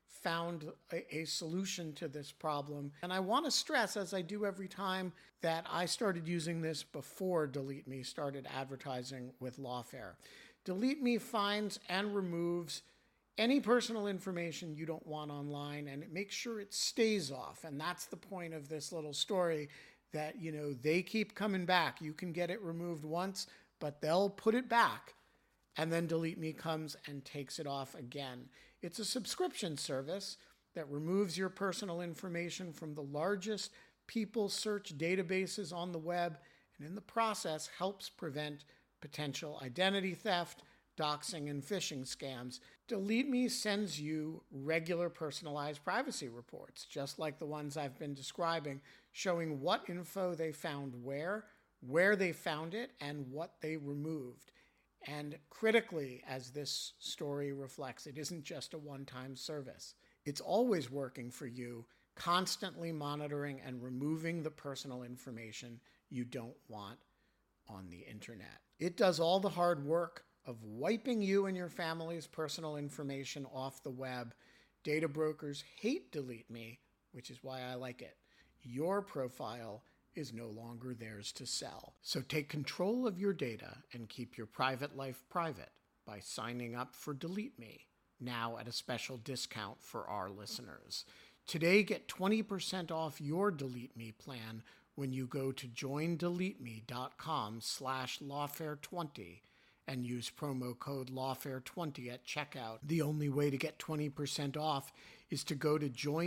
found a, a solution to this problem. And I want to stress, as I do every time, that I started using this before Delete Me started advertising with Lawfare. Delete Me finds and removes any personal information you don't want online, and it makes sure it stays off. And that's the point of this little story, that, you know, they keep coming back. You can get it removed once, but they'll put it back. And then Delete Me comes and takes it off again. It's a subscription service that removes your personal information from the largest people search databases on the web, and in the process helps prevent potential identity theft, doxing, and phishing scams. Delete Me sends you regular personalized privacy reports, just like the ones I've been describing, showing what info they found where, where they found it, and what they removed. And critically, as this story reflects, it isn't just a one-time service. It's always working for you, constantly monitoring and removing the personal information you don't want on the internet. It does all the hard work of wiping you and your family's personal information off the web. Data brokers hate Delete Me, which is why I like it. Your profile is no longer theirs to sell. So take control of your data and keep your private life private by signing up for Delete Me, now at a special discount for our listeners. Today, get twenty percent off your Delete Me plan when you go to joindeleteme.com slash lawfare20 and use promo code lawfare twenty at checkout. The only way to get twenty percent off is to go to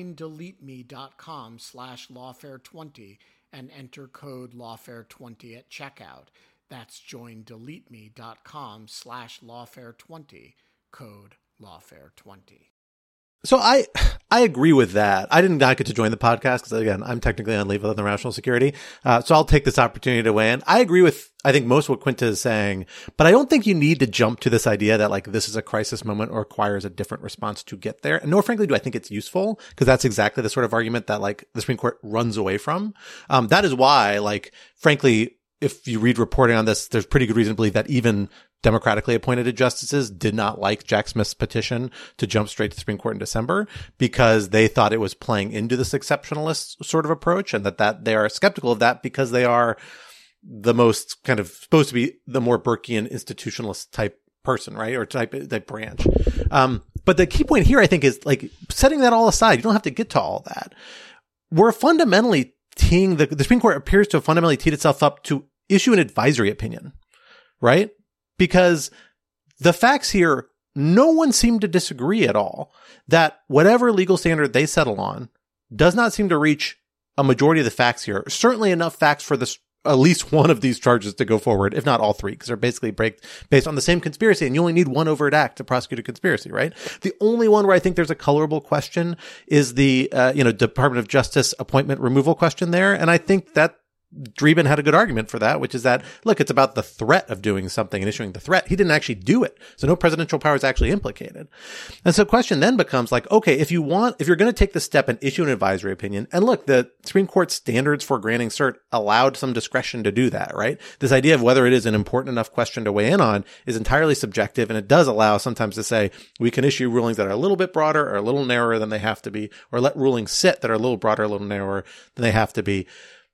joindeleteme.com slash lawfare20 and enter code lawfare twenty at checkout. That's joindeleteme.com slash lawfare20, code lawfare twenty. So I I agree with that. I did not get to join the podcast because, again, I'm technically on leave of national security. Uh, so I'll take this opportunity to weigh in. I agree with, I think, most of what Quinta is saying, but I don't think you need to jump to this idea that, like, this is a crisis moment or requires a different response to get there. And nor, frankly, do I think it's useful, because that's exactly the sort of argument that, like, the Supreme Court runs away from. Um, that is why, like, frankly, if you read reporting on this, there's pretty good reason to believe that even democratically appointed justices did not like Jack Smith's petition to jump straight to the Supreme Court in December, because they thought it was playing into this exceptionalist sort of approach, and that, that they are skeptical of that because they are the most kind of supposed to be the more Burkean institutionalist type person, right? Or type, type branch. Um, but the key point here, I think, is, like, setting that all aside, you don't have to get to all that. We're fundamentally teeing the, the Supreme Court appears to have fundamentally teed itself up to issue an advisory opinion, right? Because the facts here, no one seemed to disagree at all that whatever legal standard they settle on does not seem to reach a majority of the facts here. Certainly enough facts for this, at least one of these charges to go forward, if not all three, because they're basically break, based on the same conspiracy, and you only need one overt act to prosecute a conspiracy, right? The only one where I think there's a colorable question is the, uh, you know, Department of Justice appointment removal question there. And I think that Dreeben had a good argument for that, which is that, look, it's about the threat of doing something and issuing the threat. He didn't actually do it. So no presidential power is actually implicated. And so the question then becomes, like, okay, if you want, if you're going to take the step and issue an advisory opinion, and look, the Supreme Court standards for granting cert allowed some discretion to do that, right? This idea of whether it is an important enough question to weigh in on is entirely subjective, and it does allow sometimes to say we can issue rulings that are a little bit broader or a little narrower than they have to be, or let rulings sit that are a little broader, a little narrower than they have to be.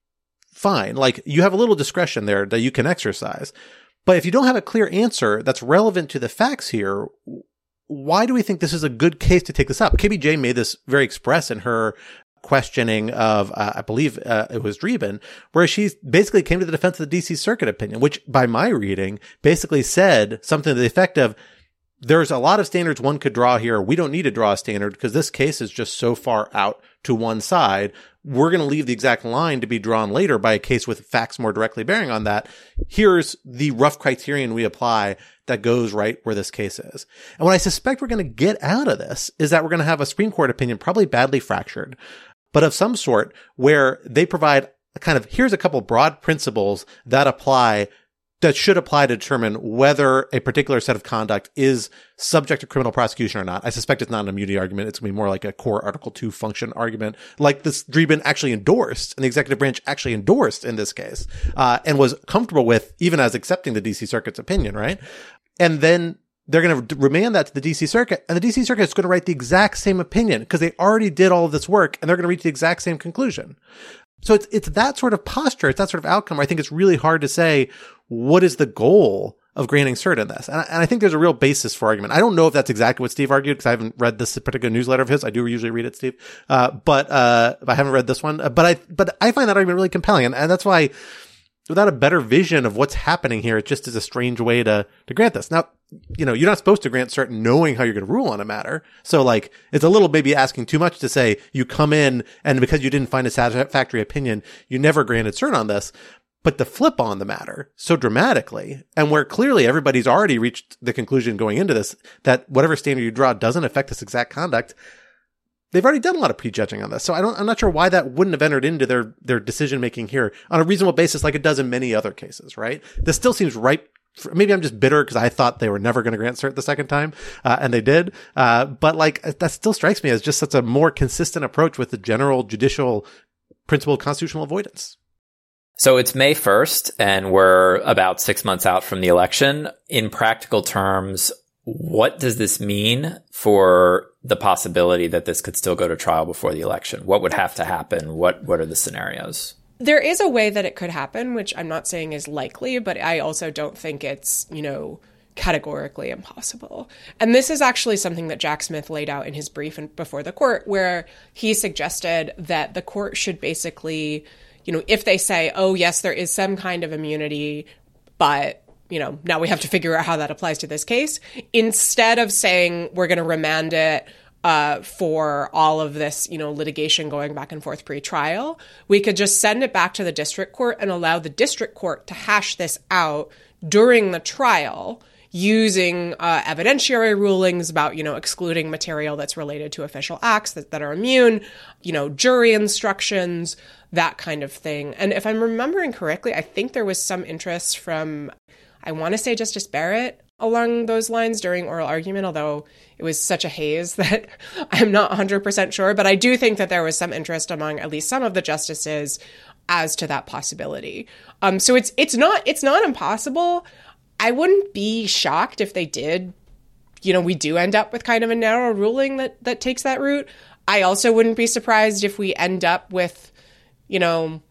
Fine. Like, you have a little discretion there that you can exercise. But if you don't have a clear answer that's relevant to the facts here, why do we think this is a good case to take this up? K B J made this very express in her questioning of, uh, I believe uh, it was Dreeben, where she basically came to the defense of the D C Circuit opinion, which by my reading basically said something to the effect of, there's a lot of standards one could draw here. We don't need to draw a standard because this case is just so far out to one side. We're going to leave the exact line to be drawn later by a case with facts more directly bearing on that. Here's the rough criterion we apply that goes right where this case is. And what I suspect we're going to get out of this is that we're going to have a Supreme Court opinion, probably badly fractured, but of some sort, where they provide a kind of, here's a couple broad principles that apply that should apply to determine whether a particular set of conduct is subject to criminal prosecution or not. I suspect it's not an immunity argument. It's going to be more like a core Article two function argument, like this Dreeben actually endorsed, and the executive branch actually endorsed in this case, uh, and was comfortable with, even as accepting the D C Circuit's opinion, right? And then they're going to remand that to the D C Circuit, and the D C Circuit is going to write the exact same opinion because they already did all of this work, and they're going to reach the exact same conclusion. So it's it's that sort of posture, it's that sort of outcome where I think it's really hard to say what is the goal of granting cert in this. And I, and I think there's a real basis for argument. I don't know if that's exactly what Steve argued because I haven't read this particular newsletter of his. I do usually read it, Steve. Uh, but, uh, I haven't read this one. Uh, but I, but I find that argument really compelling. And, and that's why without a better vision of what's happening here, it just is a strange way to, to grant this. Now, you know, you're not supposed to grant cert knowing how you're going to rule on a matter. So like, it's a little maybe asking too much to say you come in and because you didn't find a satisfactory opinion, you never granted cert on this. But the flip on the matter so dramatically, and where clearly everybody's already reached the conclusion going into this, that whatever standard you draw doesn't affect this exact conduct, they've already done a lot of prejudging on this. So I don't, I'm not sure why that wouldn't have entered into their, their decision making here on a reasonable basis like it does in many other cases, right? This still seems ripe. For, maybe I'm just bitter because I thought they were never going to grant cert the second time, uh, and they did. Uh, but like, that still strikes me as just such a more consistent approach with the general judicial principle of constitutional avoidance. So it's May first, and we're about six months out from the election. In practical terms, what does this mean for the possibility that this could still go to trial before the election? What would have to happen? What What are the scenarios? There is a way that it could happen, which I'm not saying is likely, but I also don't think it's, you know, categorically impossible. And this is actually something that Jack Smith laid out in his brief before the court, where he suggested that the court should basically, you know, if they say, oh, yes, there is some kind of immunity, but, you know, now we have to figure out how that applies to this case, instead of saying we're going to remand it uh, for all of this, you know, litigation going back and forth pre-trial, we could just send it back to the district court and allow the district court to hash this out during the trial using uh, evidentiary rulings about, you know, excluding material that's related to official acts that, that are immune, you know, jury instructions, that kind of thing. And if I'm remembering correctly, I think there was some interest from, I want to say Justice Barrett along those lines during oral argument, although it was such a haze that I'm not one hundred percent sure. But I do think that there was some interest among at least some of the justices as to that possibility. Um, so it's it's not it's not impossible. I wouldn't be shocked if they did, you know, we do end up with kind of a narrow ruling that, that takes that route. I also wouldn't be surprised if we end up with, you know,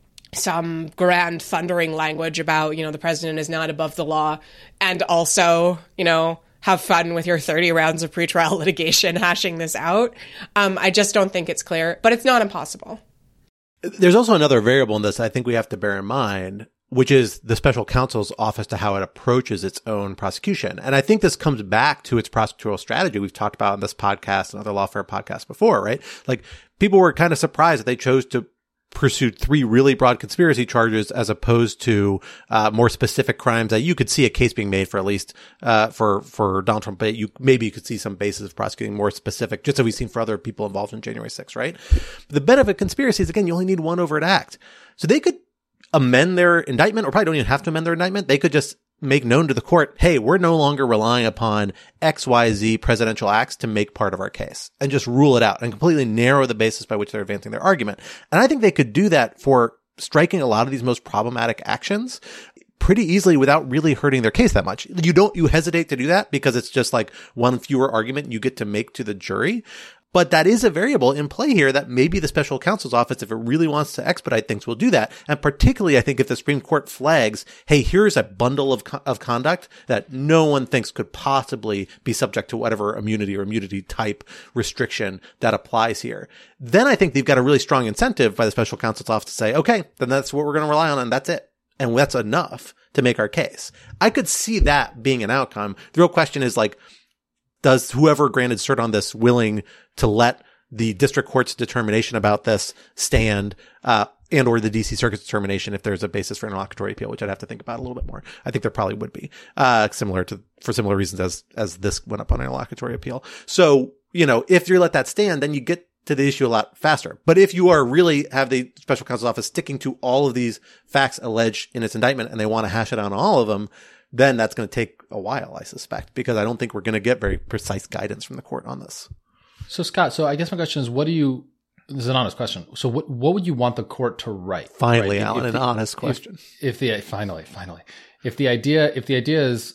some grand thundering language about, you know, the president is not above the law, and also, you know, have fun with your thirty rounds of pretrial litigation hashing this out. Um, I just don't think it's clear, but it's not impossible. There's also another variable in this I think we have to bear in mind, which is the special counsel's office to how it approaches its own prosecution. And I think this comes back to its prosecutorial strategy we've talked about on this podcast and other Lawfare podcasts before, right? Like, people were kind of surprised that they chose to pursue three really broad conspiracy charges as opposed to uh more specific crimes that you could see a case being made for, at least uh for for Donald Trump. But you maybe you could see some basis of prosecuting more specific, just as we've seen for other people involved in January sixth, right? But the benefit of conspiracy is, again, you only need one overt act. So they could amend their indictment, or probably don't even have to amend their indictment. They could just make known to the court, hey, we're no longer relying upon X Y Z presidential acts to make part of our case, and just rule it out and completely narrow the basis by which they're advancing their argument. And I think they could do that for striking a lot of these most problematic actions pretty easily without really hurting their case that much. You don't, you hesitate to do that because it's just like one fewer argument you get to make to the jury. But that is a variable in play here that maybe the special counsel's office, if it really wants to expedite things, will do that. And particularly, I think if the Supreme Court flags, hey, here's a bundle of co- of conduct that no one thinks could possibly be subject to whatever immunity or immunity type restriction that applies here, then I think they've got a really strong incentive by the special counsel's office to say, okay, then that's what we're going to rely on, and that's it. And that's enough to make our case. I could see that being an outcome. The real question is, like, does whoever granted cert on this willing to let the district court's determination about this stand, uh, and or the D C Circuit's determination if there's a basis for an interlocutory appeal, which I'd have to think about a little bit more. I think there probably would be, uh, similar to, for similar reasons as, as this went up on interlocutory appeal. So, you know, if you let that stand, then you get to the issue a lot faster. But if you are really have the special counsel's office sticking to all of these facts alleged in its indictment and they want to hash it out on all of them, then that's going to take a while, I suspect, because I don't think we're going to get very precise guidance from the court on this. So, Scott, so I guess my question is, what do you, this is an honest question. So what what would you want the court to write? Finally, right? Alan, if, if an the, honest question. If, if the, finally, finally, if the idea, if the idea is,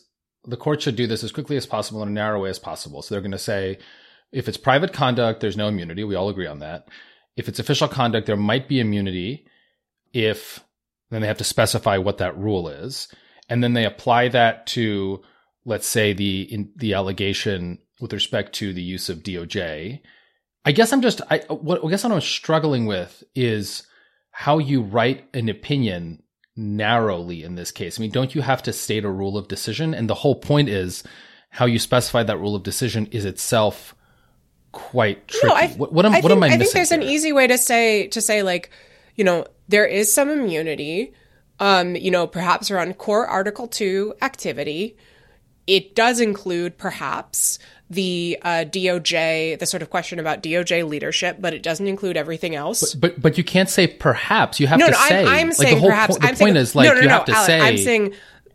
the court should do this as quickly as possible in a narrow way as possible. So they're going to say, if it's private conduct, there's no immunity. We all agree on that. If it's official conduct, there might be immunity if then they have to specify what that rule is. And then they apply that to, let's say, the in, the allegation with respect to the use of D O J. I guess I'm just, I, what, I guess what I'm struggling with is how you write an opinion narrowly in this case. I mean, don't you have to state a rule of decision? And the whole point is how you specify that rule of decision is itself quite tricky. No, I, what, what am I, think, what am I missing? I think there's here? an easy way to say, to say like, you know, there is some immunity, um, you know, perhaps around core Article two activity. It does include perhaps the uh, D O J, the sort of question about D O J leadership, but it doesn't include everything else. But but, but you can't say perhaps. You have no, to no, say. I'm, I'm like saying the whole perhaps. Po- the I'm point saying, is like no, no, you no, have to Alec, say. I'm saying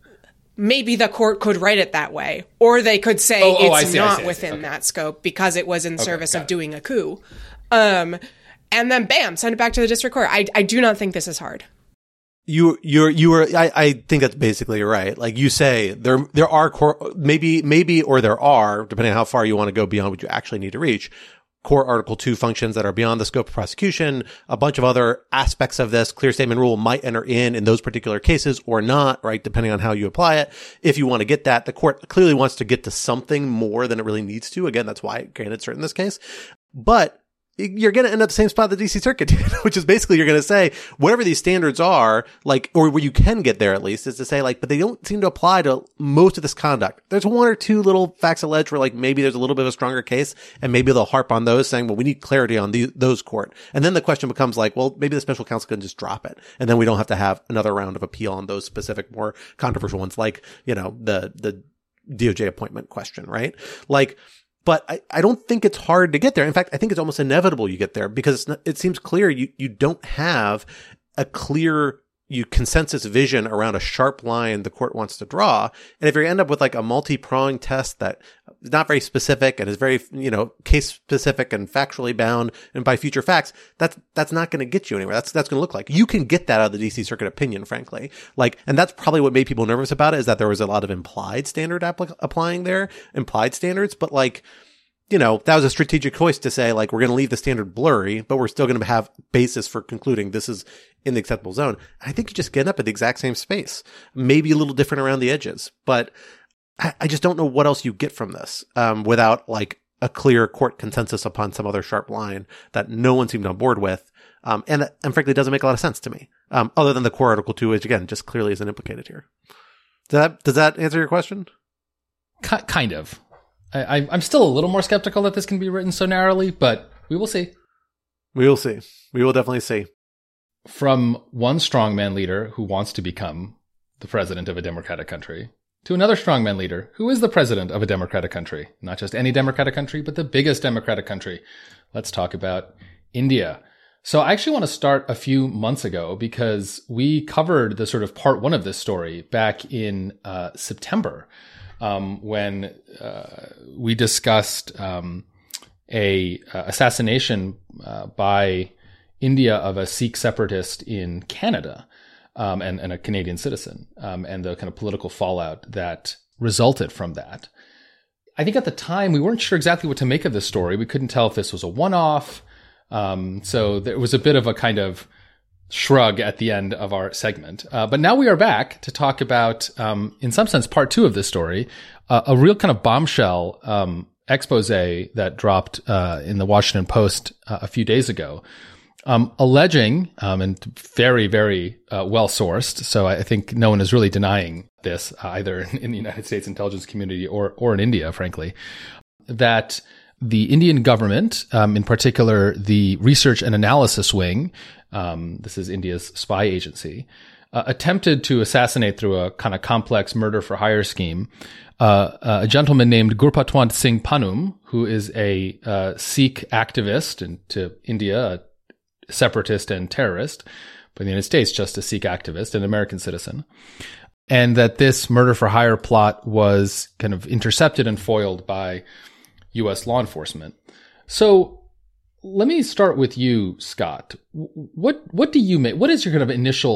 maybe the court could write it that way, or they could say oh, oh, it's I see, not I see, I see. within Okay. that scope because it was in Okay, service of it. doing a coup. Um, and then bam, send it back to the district court. I I do not think this is hard. You, you're, you were, I, I think that's basically right. Like you say, there, there are core, maybe, maybe, or there are, depending on how far you want to go beyond what you actually need to reach, core Article two functions that are beyond the scope of prosecution. A bunch of other aspects of this clear statement rule might enter in in those particular cases or not, right? Depending on how you apply it. If you want to get that, the court clearly wants to get to something more than it really needs to. Again, that's why it granted cert in this case. But you're going to end up the same spot the D C Circuit did, which is basically you're going to say whatever these standards are, like, or where you can get there at least, is to say like, but they don't seem to apply to most of this conduct. There's one or two little facts alleged where like maybe there's a little bit of a stronger case, and maybe they'll harp on those, saying, well, we need clarity on the, those court. And then the question becomes like, well, maybe the special counsel can just drop it, and then we don't have to have another round of appeal on those specific, more controversial ones, like, you know, the the D O J appointment question, right? Like. But I, I don't think it's hard to get there. In fact, I think it's almost inevitable you get there because it's not, it seems clear you, you don't have a clear you consensus vision around a sharp line the court wants to draw. And if you end up with like a multi-pronged test that is not very specific and is very, you know, case specific and factually bound and by future facts, that's, that's not going to get you anywhere. That's, that's going to look like you can get that out of the D C Circuit opinion, frankly. Like, and that's probably what made people nervous about it, is that there was a lot of implied standard appli- applying there, implied standards, but like, you know, that was a strategic choice to say, like, we're going to leave the standard blurry, but we're still going to have basis for concluding this is in the acceptable zone. I think you just get up at the exact same space, maybe a little different around the edges, but I, I just don't know what else you get from this, um, without like a clear court consensus upon some other sharp line that no one seemed on board with. Um, and, and frankly, it doesn't make a lot of sense to me. Um, other than the core Article two, which again, just clearly isn't implicated here. Does that, does that answer your question? K- kind of. I, I'm still a little more skeptical that this can be written so narrowly, but we will see. We will see. We will definitely see. From one strongman leader who wants to become the president of a democratic country to another strongman leader who is the president of a democratic country, not just any democratic country, but the biggest democratic country. Let's talk about India. So I actually want to start a few months ago because we covered the sort of part one of this story back in uh, September. Um, when uh, we discussed um, a uh, assassination uh, by India of a Sikh separatist in Canada um, and, and a Canadian citizen, um, and the kind of political fallout that resulted from that. I think at the time we weren't sure exactly what to make of this story. We couldn't tell if this was a one-off. Um, so there was a bit of a kind of shrug at the end of our segment. Uh, but now we are back to talk about, um, in some sense, part two of this story, uh, a real kind of bombshell um, expose that dropped uh, in the Washington Post uh, a few days ago, um, alleging, um, and very, very uh, well-sourced, so I think no one is really denying this, uh, either in, in the United States intelligence community or, or in India, frankly, that the Indian government, um, in particular the Research and Analysis Wing, um, this is India's spy agency, uh, attempted to assassinate through a kind of complex murder for hire scheme uh, a gentleman named Gurpatwant Singh Panum, who is a uh, Sikh activist and to India, a separatist and terrorist, but in the United States, just a Sikh activist, an American citizen. And that this murder for hire plot was kind of intercepted and foiled by U S law enforcement. So let me start with you, Scott. What what do you make? What is your kind of initial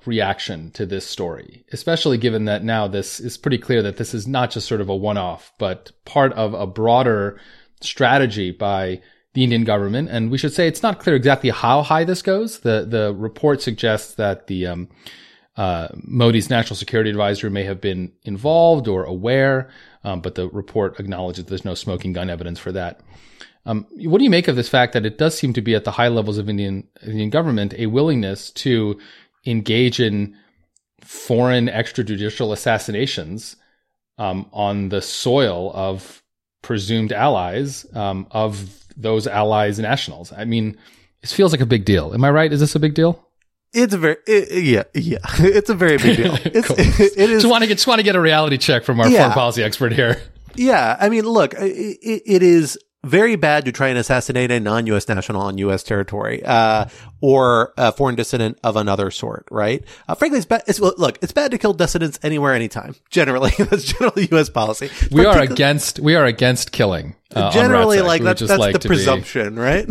reaction to this story, especially given that now this is pretty clear that this is not just sort of a one-off, but part of a broader strategy by the Indian government. And we should say it's not clear exactly how high this goes. The the report suggests that the um, uh, Modi's national security advisor may have been involved or aware, um, but the report acknowledges there's no smoking gun evidence for that. Um, what do you make of this fact that it does seem to be at the high levels of Indian Indian government a willingness to engage in foreign extrajudicial assassinations um, on the soil of presumed allies um, of those allies' nationals? I mean, this feels like a big deal. Am I right? Is this a big deal? It's a very it, yeah yeah. It's a very big deal. It's, cool. it, it is. Just want to get just want to get a reality check from our yeah. foreign policy expert here. Yeah, I mean, look, it, it is very bad to try and assassinate a non-U S national on U S territory, uh, or a foreign dissident of another sort, right? Uh, frankly, it's bad. It's, look, it's bad to kill dissidents anywhere, anytime. Generally, that's generally U S policy. We are against, we are against killing. Uh, generally, like, that's, that's like the presumption, be... right?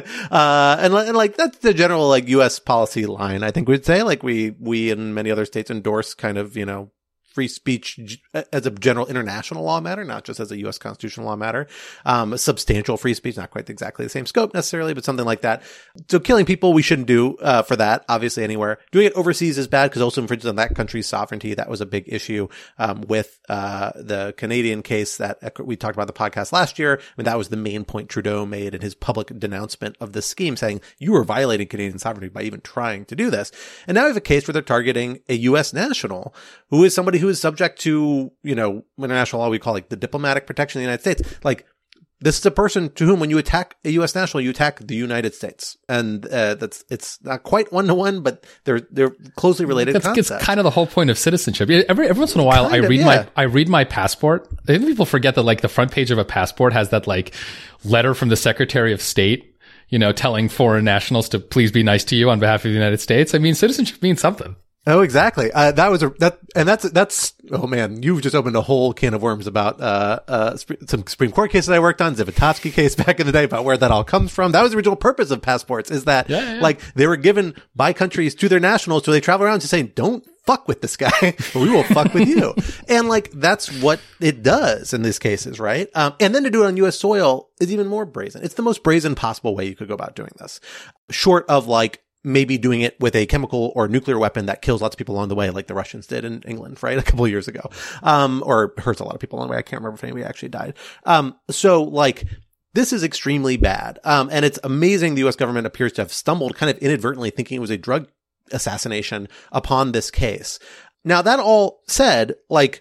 uh, and, and like, that's the general, like, U S policy line, I think we'd say. Like, we, we and many other states endorse kind of, you know, free speech as a general international law matter, not just as a U S constitutional law matter. Um, substantial free speech, not quite exactly the same scope necessarily, but something like that. So killing people, we shouldn't do, uh, for that, obviously anywhere. Doing it overseas is bad because also infringes on that country's sovereignty. That was a big issue, um, with, uh, the Canadian case that we talked about the podcast last year. I mean, that was the main point Trudeau made in his public denouncement of the scheme, saying you were violating Canadian sovereignty by even trying to do this. And now we have a case where they're targeting a U S national who is somebody who who is subject to, you know, international law we call like the diplomatic protection of the United States. Like, this is a person to whom when you attack a U S national, you attack the United States. And, uh, that's, it's not quite one to one, but they're, they're closely related that's, concepts. It's kind of the whole point of citizenship. Every, every once in a while, kind I read of, yeah. my, I read my passport. I think people forget that like the front page of a passport has that like letter from the Secretary of State, you know, telling foreign nationals to please be nice to you on behalf of the United States. I mean, citizenship means something. Oh, exactly. Uh, that was a, that, and that's, that's, oh man, you've just opened a whole can of worms about, uh, uh, sp- some Supreme Court cases I worked on, Zivotofsky case back in the day about where that all comes from. That was the original purpose of passports, is that, yeah, yeah. like, they were given by countries to their nationals so they travel around to say, don't fuck with this guy, or we will fuck with you. And like, that's what it does in these cases, right? Um, and then to do it on U S soil is even more brazen. It's the most brazen possible way you could go about doing this. Short of like, maybe doing it with a chemical or nuclear weapon that kills lots of people along the way, like the Russians did in England, right? A couple of years ago. Um, or hurts a lot of people along the way. I can't remember if anybody actually died. Um, so like, this is extremely bad. Um, and it's amazing the U S government appears to have stumbled kind of inadvertently thinking it was a drug assassination upon this case. Now, that all said, like,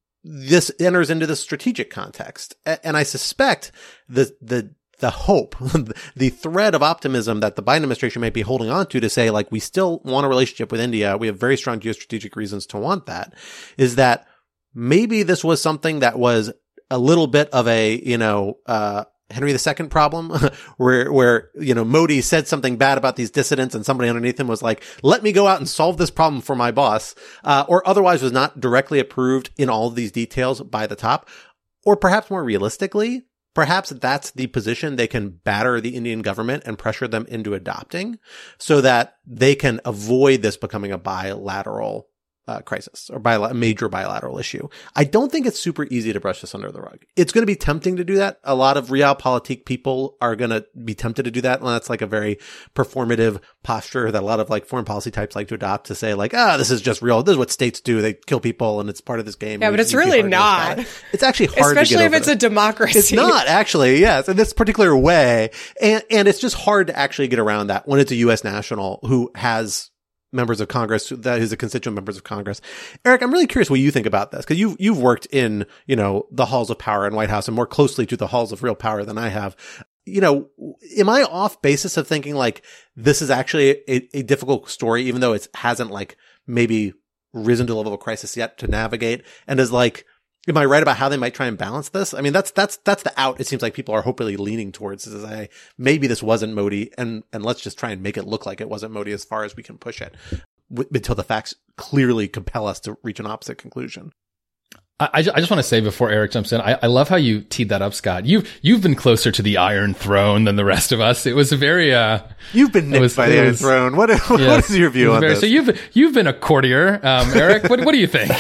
this enters into the strategic context. And I suspect the, the, the hope, the thread of optimism that the Biden administration might be holding on to to say, like, we still want a relationship with India. We have very strong geostrategic reasons to want that, is that maybe this was something that was a little bit of a, you know, uh, Henry the Second problem where, where, you know, Modi said something bad about these dissidents and somebody underneath him was like, let me go out and solve this problem for my boss, uh, or otherwise was not directly approved in all of these details by the top. Or perhaps more realistically, perhaps that's the position they can batter the Indian government and pressure them into adopting so that they can avoid this becoming a bilateral uh, crisis or bila- major bilateral issue. I don't think it's super easy to brush this under the rug. It's going to be tempting to do that. A lot of realpolitik people are going to be tempted to do that. And that's like a very performative posture that a lot of like foreign policy types like to adopt to say like, ah, this is just real. This is what states do. They kill people and it's part of this game. Yeah, but it's really not. It's actually hard Especially to get if it's that. a democracy. It's not actually, yes, in this particular way. And, and it's just hard to actually get around that when it's a U S national who has members of Congress, that is a constituent members of Congress. Eric, I'm really curious what you think about this, because you've, you've worked in, you know, the halls of power in White House and more closely to the halls of real power than I have. You know, am I off basis of thinking like this is actually a, a difficult story, even though it hasn't like maybe risen to the level of crisis yet to navigate? And is like, am I right about how they might try and balance this? I mean, that's, that's, that's the out. It seems like people are hopefully leaning towards is say, maybe this wasn't Modi and, and let's just try and make it look like it wasn't Modi as far as we can push it w- until the facts clearly compel us to reach an opposite conclusion. I, I just want to say before Eric jumps in, I, I love how you teed that up, Scott. You've you've been closer to the Iron Throne than the rest of us. It was a very uh, you've been nicked was, by the Iron was, Throne. What, what yes, is your view on very, this? So you've you've been a courtier, um, Eric. what what do you think?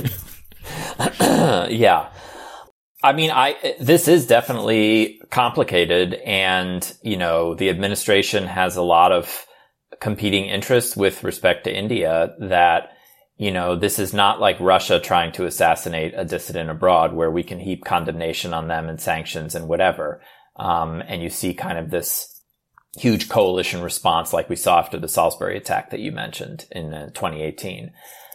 Yeah, I mean, I this is definitely complicated, and you know, the administration has a lot of competing interests with respect to India that. You know, this is not like Russia trying to assassinate a dissident abroad where we can heap condemnation on them and sanctions and whatever. Um, and you see kind of this huge coalition response like we saw after the Salisbury attack that you mentioned in uh, twenty eighteen.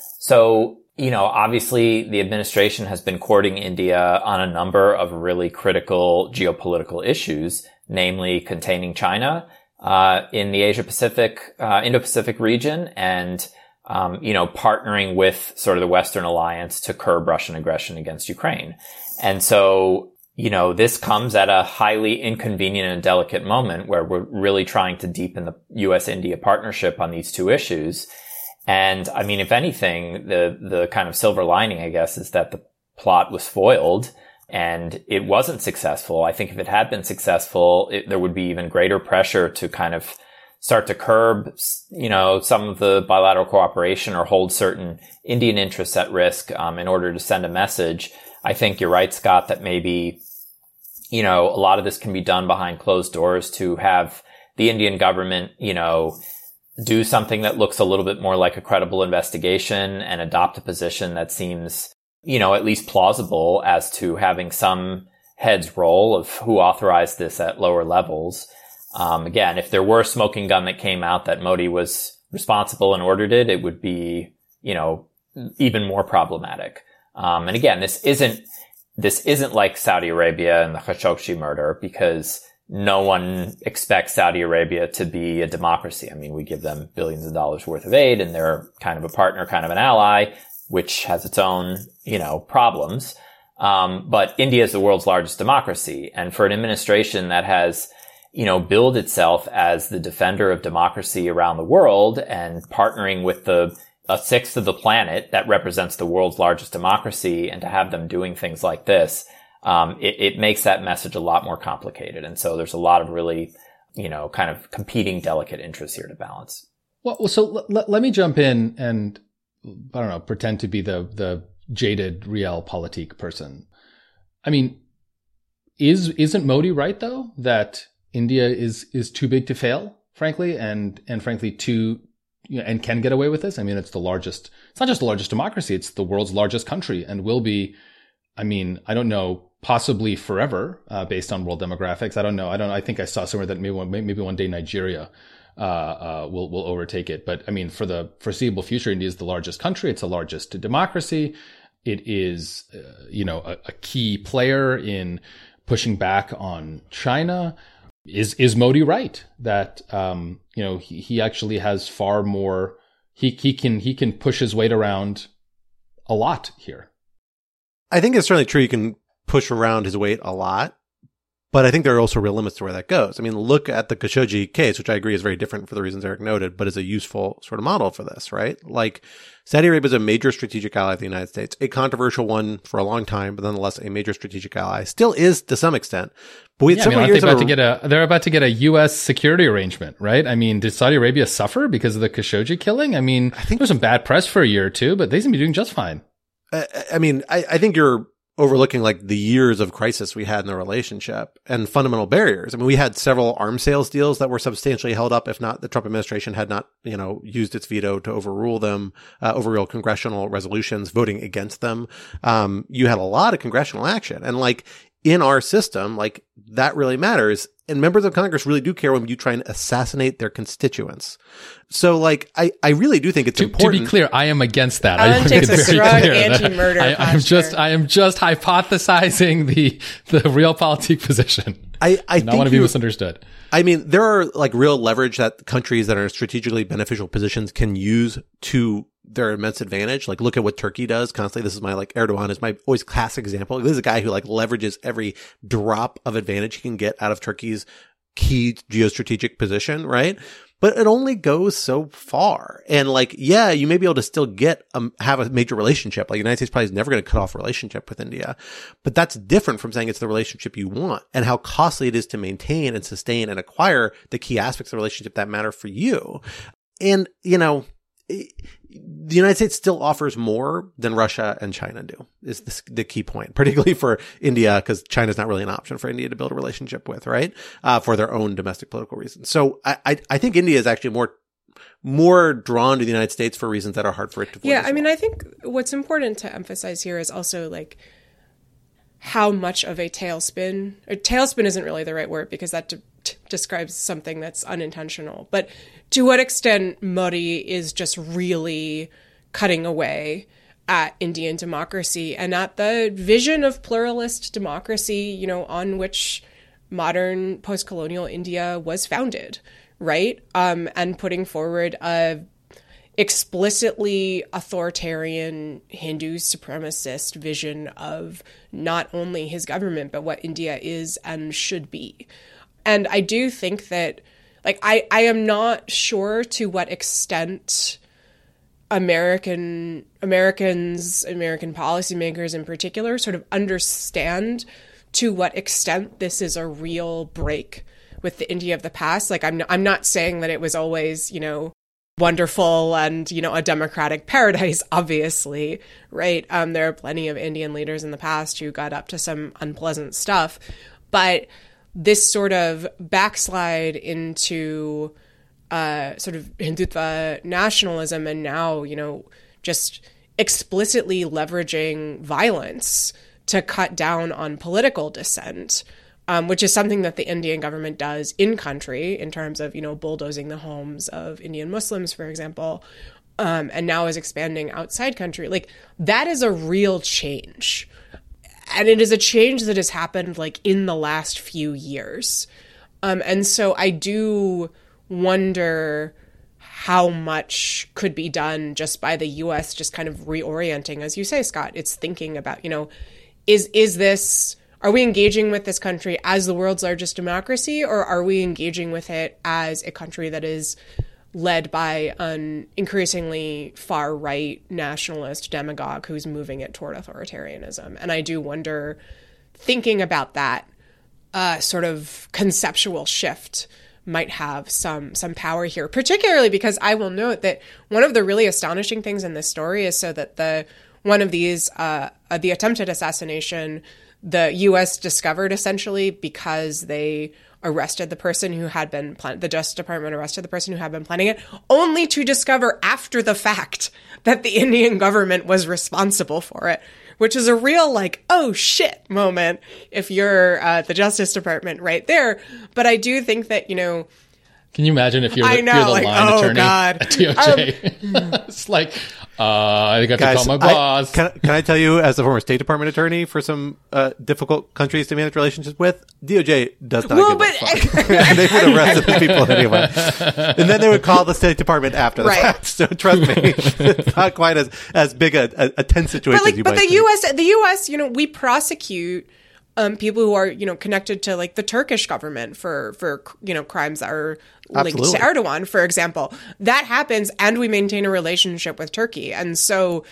So, you know, obviously the administration has been courting India on a number of really critical geopolitical issues, namely containing China, uh, in the Asia Pacific, uh, Indo-Pacific region and Um, you know, partnering with sort of the Western alliance to curb Russian aggression against Ukraine. And so, you know, this comes at a highly inconvenient and delicate moment where we're really trying to deepen the U S India partnership on these two issues. And I mean, if anything, the, the kind of silver lining, I guess, is that the plot was foiled and it wasn't successful. I think if it had been successful, it, there would be even greater pressure to kind of start to curb, you know, some of the bilateral cooperation or hold certain Indian interests at risk, um, in order to send a message. I think you're right, Scott, that maybe, you know, a lot of this can be done behind closed doors to have the Indian government, you know, do something that looks a little bit more like a credible investigation and adopt a position that seems, you know, at least plausible as to having some heads roll of who authorized this at lower levels. Um, again, if there were a smoking gun that came out that Modi was responsible and ordered it, it would be, you know, even more problematic. Um, and again, this isn't, this isn't like Saudi Arabia and the Khashoggi murder because no one expects Saudi Arabia to be a democracy. I mean, we give them billions of dollars worth of aid and they're kind of a partner, kind of an ally, which has its own, you know, problems. Um, but India is the world's largest democracy. And for an administration that has, you know, build itself as the defender of democracy around the world and partnering with the a sixth of the planet that represents the world's largest democracy, and to have them doing things like this, um, it, it makes that message a lot more complicated. And so there's a lot of really, you know, kind of competing delicate interests here to balance. Well, so l- l- let me jump in and, I don't know, pretend to be the the jaded realpolitik person. I mean, is isn't Modi right though that India is is too big to fail, frankly, and and frankly too, you know, and can get away with this. I mean, it's the largest. It's not just the largest democracy; it's the world's largest country, and will be. I mean, I don't know, possibly forever, uh, based on world demographics. I don't know. I don't. I think I saw somewhere that maybe one, maybe one day Nigeria uh, uh, will will overtake it. But I mean, for the foreseeable future, India is the largest country. It's the largest democracy. It is, uh, you know, a, a key player in pushing back on China. Is is Modi right that um, you know he, he actually has far more he he can he can push his weight around a lot here? I think it's certainly true. You can push around his weight a lot, but I think there are also real limits to where that goes. I mean, look at the Khashoggi case, which I agree is very different for the reasons Eric noted, but is a useful sort of model for this, right? Like, Saudi Arabia is a major strategic ally of the United States, a controversial one for a long time, but nonetheless a major strategic ally. Still is to some extent. But we had yeah, several I mean, years they about of a, to get a, they're about to get a U S security arrangement, right? I mean, did Saudi Arabia suffer because of the Khashoggi killing? I mean, I think there was some bad press for a year or two, but they seem to be doing just fine. I, I mean, I, I think you're overlooking like the years of crisis we had in the relationship and fundamental barriers. I mean, we had several arms sales deals that were substantially held up, if not the Trump administration had not, you know, used its veto to overrule them, uh, overrule congressional resolutions, voting against them. Um, you had a lot of congressional action, and like in our system, like that really matters. And members of Congress really do care when you try and assassinate their constituents. So, like, I, I really do think it's to, important. To be clear, I am against that. Alan I takes a strong anti-murder I, I'm just, I am just hypothesizing the the realpolitik position. I, I, I don't want to be misunderstood. I mean, there are like real leverage that countries that are in strategically beneficial positions can use to their immense advantage. Like, look at what Turkey does constantly. This is my, like, Erdogan is my always classic example. This is a guy who like leverages every drop of advantage he can get out of Turkey's key geostrategic position, right? but it only goes so far. And like, yeah, you may be able to still get, um, have a major relationship. Like the United States probably is never going to cut off a relationship with India, but that's different from saying it's the relationship you want and how costly it is to maintain and sustain and acquire the key aspects of the relationship that matter for you. And, you know, the United States still offers more than Russia and China do, is the, the key point, particularly for India, because China's not really an option for India to build a relationship with, right? Uh, for their own domestic political reasons. So I, I, I think India is actually more, more drawn to the United States for reasons that are hard for it to avoid. Yeah, I well. mean, I think what's important to emphasize here is also like how much of a tailspin, or tailspin isn't really the right word because that de- t- describes something that's unintentional, but to what extent Modi is just really cutting away at Indian democracy and at the vision of pluralist democracy, you know, on which modern post-colonial India was founded, right? Um, and putting forward a explicitly authoritarian Hindu supremacist vision of not only his government, but what India is and should be. And I do think that, like, I, I am not sure to what extent American Americans, American policymakers in particular, sort of understand to what extent this is a real break with the India of the past. Like, I'm I'm not saying that it was always, you know, wonderful and, you know, a democratic paradise, obviously, right? Um, there are plenty of Indian leaders in the past who got up to some unpleasant stuff. But this sort of backslide into uh, sort of Hindutva nationalism and now, you know, just explicitly leveraging violence to cut down on political dissent, um, which is something that the Indian government does in country in terms of, you know, bulldozing the homes of Indian Muslims, for example, um, and now is expanding outside country. Like, that is a real change. And it is a change that has happened like in the last few years. Um, and so I do wonder how much could be done just by the U S just kind of reorienting, as you say, Scott. It's thinking about, you know, is is this, are we engaging with this country as the world's largest democracy, or are we engaging with it as a country that is led by an increasingly far-right nationalist demagogue who's moving it toward authoritarianism? And I do wonder, thinking about that uh, sort of conceptual shift might have some some power here, particularly because I will note that one of the really astonishing things in this story is so that the one of these, uh, uh, the attempted assassination, the U S discovered essentially because they arrested the person who had been plan- the Justice Department arrested the person who had been planning it, only to discover after the fact that the Indian government was responsible for it, which is a real like, oh shit moment if you're uh, the Justice Department right there. But I do think that, you know, can you imagine if you're the, I know, you're the like, line oh, attorney God. at D O J? Um, it's like, uh, I got Guys, to call my I- boss. can, can I tell you, as a former State Department attorney for some uh, difficult countries to manage relationships with, D O J does not Well, give a but- fuck. They would arrest the people anyway. And then they would call the State Department after the Right. fact. So trust me, it's not quite as, as big a, a, a tense situation But like, as you but might the think. U S, the U S, you know, we prosecute um, people who are, you know, connected to like the Turkish government for, for, you know, crimes that are linked Absolutely. to Erdogan, for example. That happens, and we maintain a relationship with Turkey. And so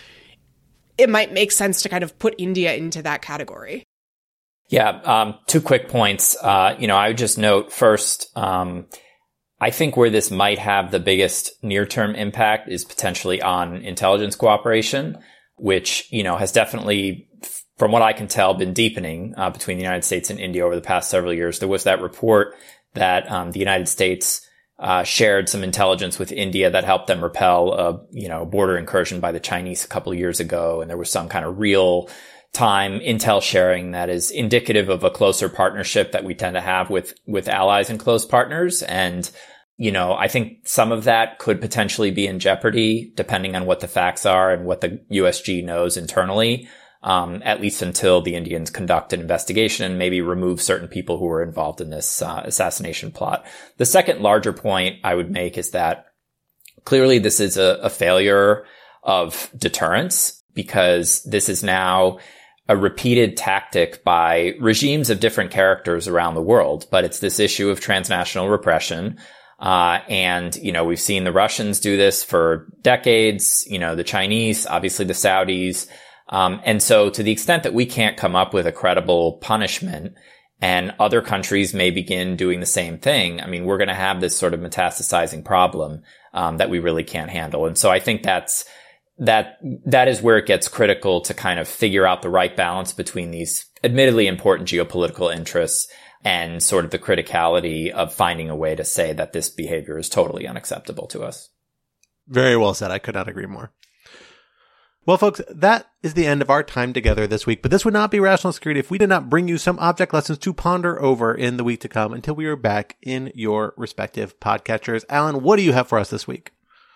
it might make sense to kind of put India into that category. Yeah, um, two quick points. Uh, you know, I would just note first, um, I think where this might have the biggest near-term impact is potentially on intelligence cooperation, which, you know, has definitely, from what I can tell, been deepening uh, between the United States and India over the past several years. There was that report that um, the United States uh, shared some intelligence with India that helped them repel a, you know, border incursion by the Chinese a couple of years ago, and there was some kind of real time intel sharing that is indicative of a closer partnership that we tend to have with, with allies and close partners. And, you know, I think some of that could potentially be in jeopardy depending on what the facts are and what the U S G knows internally, um, at least until the Indians conduct an investigation and maybe remove certain people who were involved in this uh, assassination plot. The second larger point I would make is that clearly this is a, a failure of deterrence, because this is now a repeated tactic by regimes of different characters around the world. But it's this issue of transnational repression. Uh, and, you know, we've seen the Russians do this for decades, you know, the Chinese, obviously the Saudis. Um, and so to the extent that we can't come up with a credible punishment and other countries may begin doing the same thing, I mean, we're going to have this sort of metastasizing problem, um, that we really can't handle. And so I think that's, that, that is where it gets critical to kind of figure out the right balance between these admittedly important geopolitical interests and sort of the criticality of finding a way to say that this behavior is totally unacceptable to us. Very well said. I could not agree more. Well, folks, that is the end of our time together this week, but this would not be Rational Security if we did not bring you some object lessons to ponder over in the week to come until we are back in your respective podcatchers. Alan, what do you have for us this week?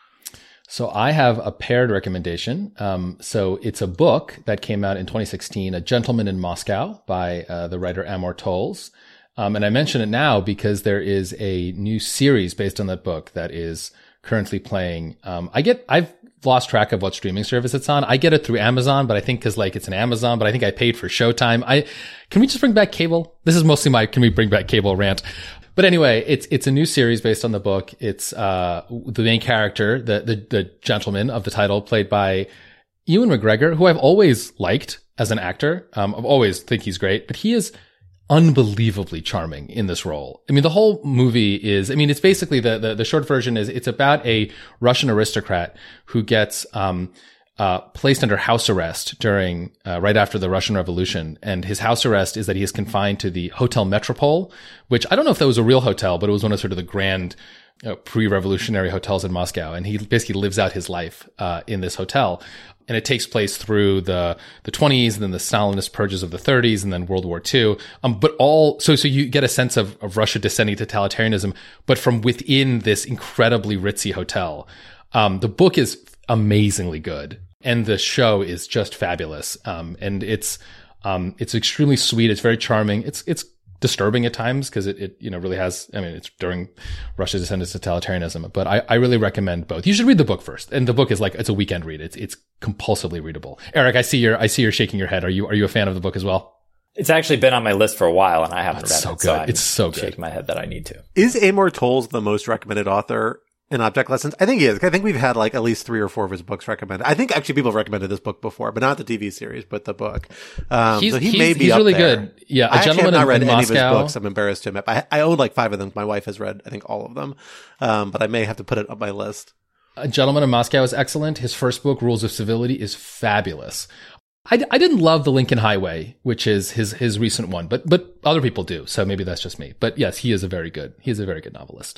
So I have a paired recommendation. Um, so it's a book that came out in twenty sixteen, A Gentleman in Moscow by uh, the writer Amor Towles. Um, and I mention it now because there is a new series based on that book that is currently playing. Um, I get, I've lost track of what streaming service it's on. I get it through Amazon, but I think cause like it's an Amazon, but I think I paid for Showtime. I, can we just bring back cable? This is mostly my, can we bring back cable rant? But anyway, it's, it's a new series based on the book. It's, uh, the main character, the, the, the gentleman of the title played by Ewan McGregor, who I've always liked as an actor. Um, I've always think he's great, but he is unbelievably charming in this role. I mean, the whole movie is, I mean, it's basically the, the, the short version is it's about a Russian aristocrat who gets, um, uh, placed under house arrest during, uh, right after the Russian Revolution. And his house arrest is that he is confined to the Hotel Metropole, which I don't know if that was a real hotel, but it was one of sort of the grand, you know, pre-revolutionary hotels in Moscow. And he basically lives out his life, uh, in this hotel. And it takes place through the, the twenties and then the Stalinist purges of the thirties and then World War Two. Um, but all, so, so you get a sense of, of Russia descending to totalitarianism, but from within this incredibly ritzy hotel. Um, the book is amazingly good and the show is just fabulous. Um, and it's, um, it's extremely sweet. It's very charming. It's, it's disturbing at times because it, it, you know, really has, I mean, it's during Russia's descendant to totalitarianism, but I, I really recommend both. You should read the book first. And the book is like, it's a weekend read. It's, it's compulsively readable. Eric, I see you're, I see you're shaking your head. Are you, are you a fan of the book as well? It's actually been on my list for a while and I haven't oh, read so it. Good. So it's so good. Shaking my head that I need to. Is Amor Towles the most recommended author in Object Lessons? I think he is. I think we've had like at least three or four of his books recommended. I think actually people have recommended this book before, but not the T V series, but the book. Um, he's, so he he's, may be he's up really there. good. Yeah. I A Gentleman actually have not in, read in any Moscow. of his books. I'm embarrassed to admit. I, I own like five of them. My wife has read, I think, all of them. Um, but I may have to put it on my list. A Gentleman in Moscow is excellent. His first book, Rules of Civility, is fabulous. I, I didn't love The Lincoln Highway, which is his, his recent one, but, but other people do. So maybe that's just me. But yes, he is a very good, he is a very good novelist.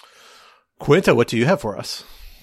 Quinta, what do you have for us?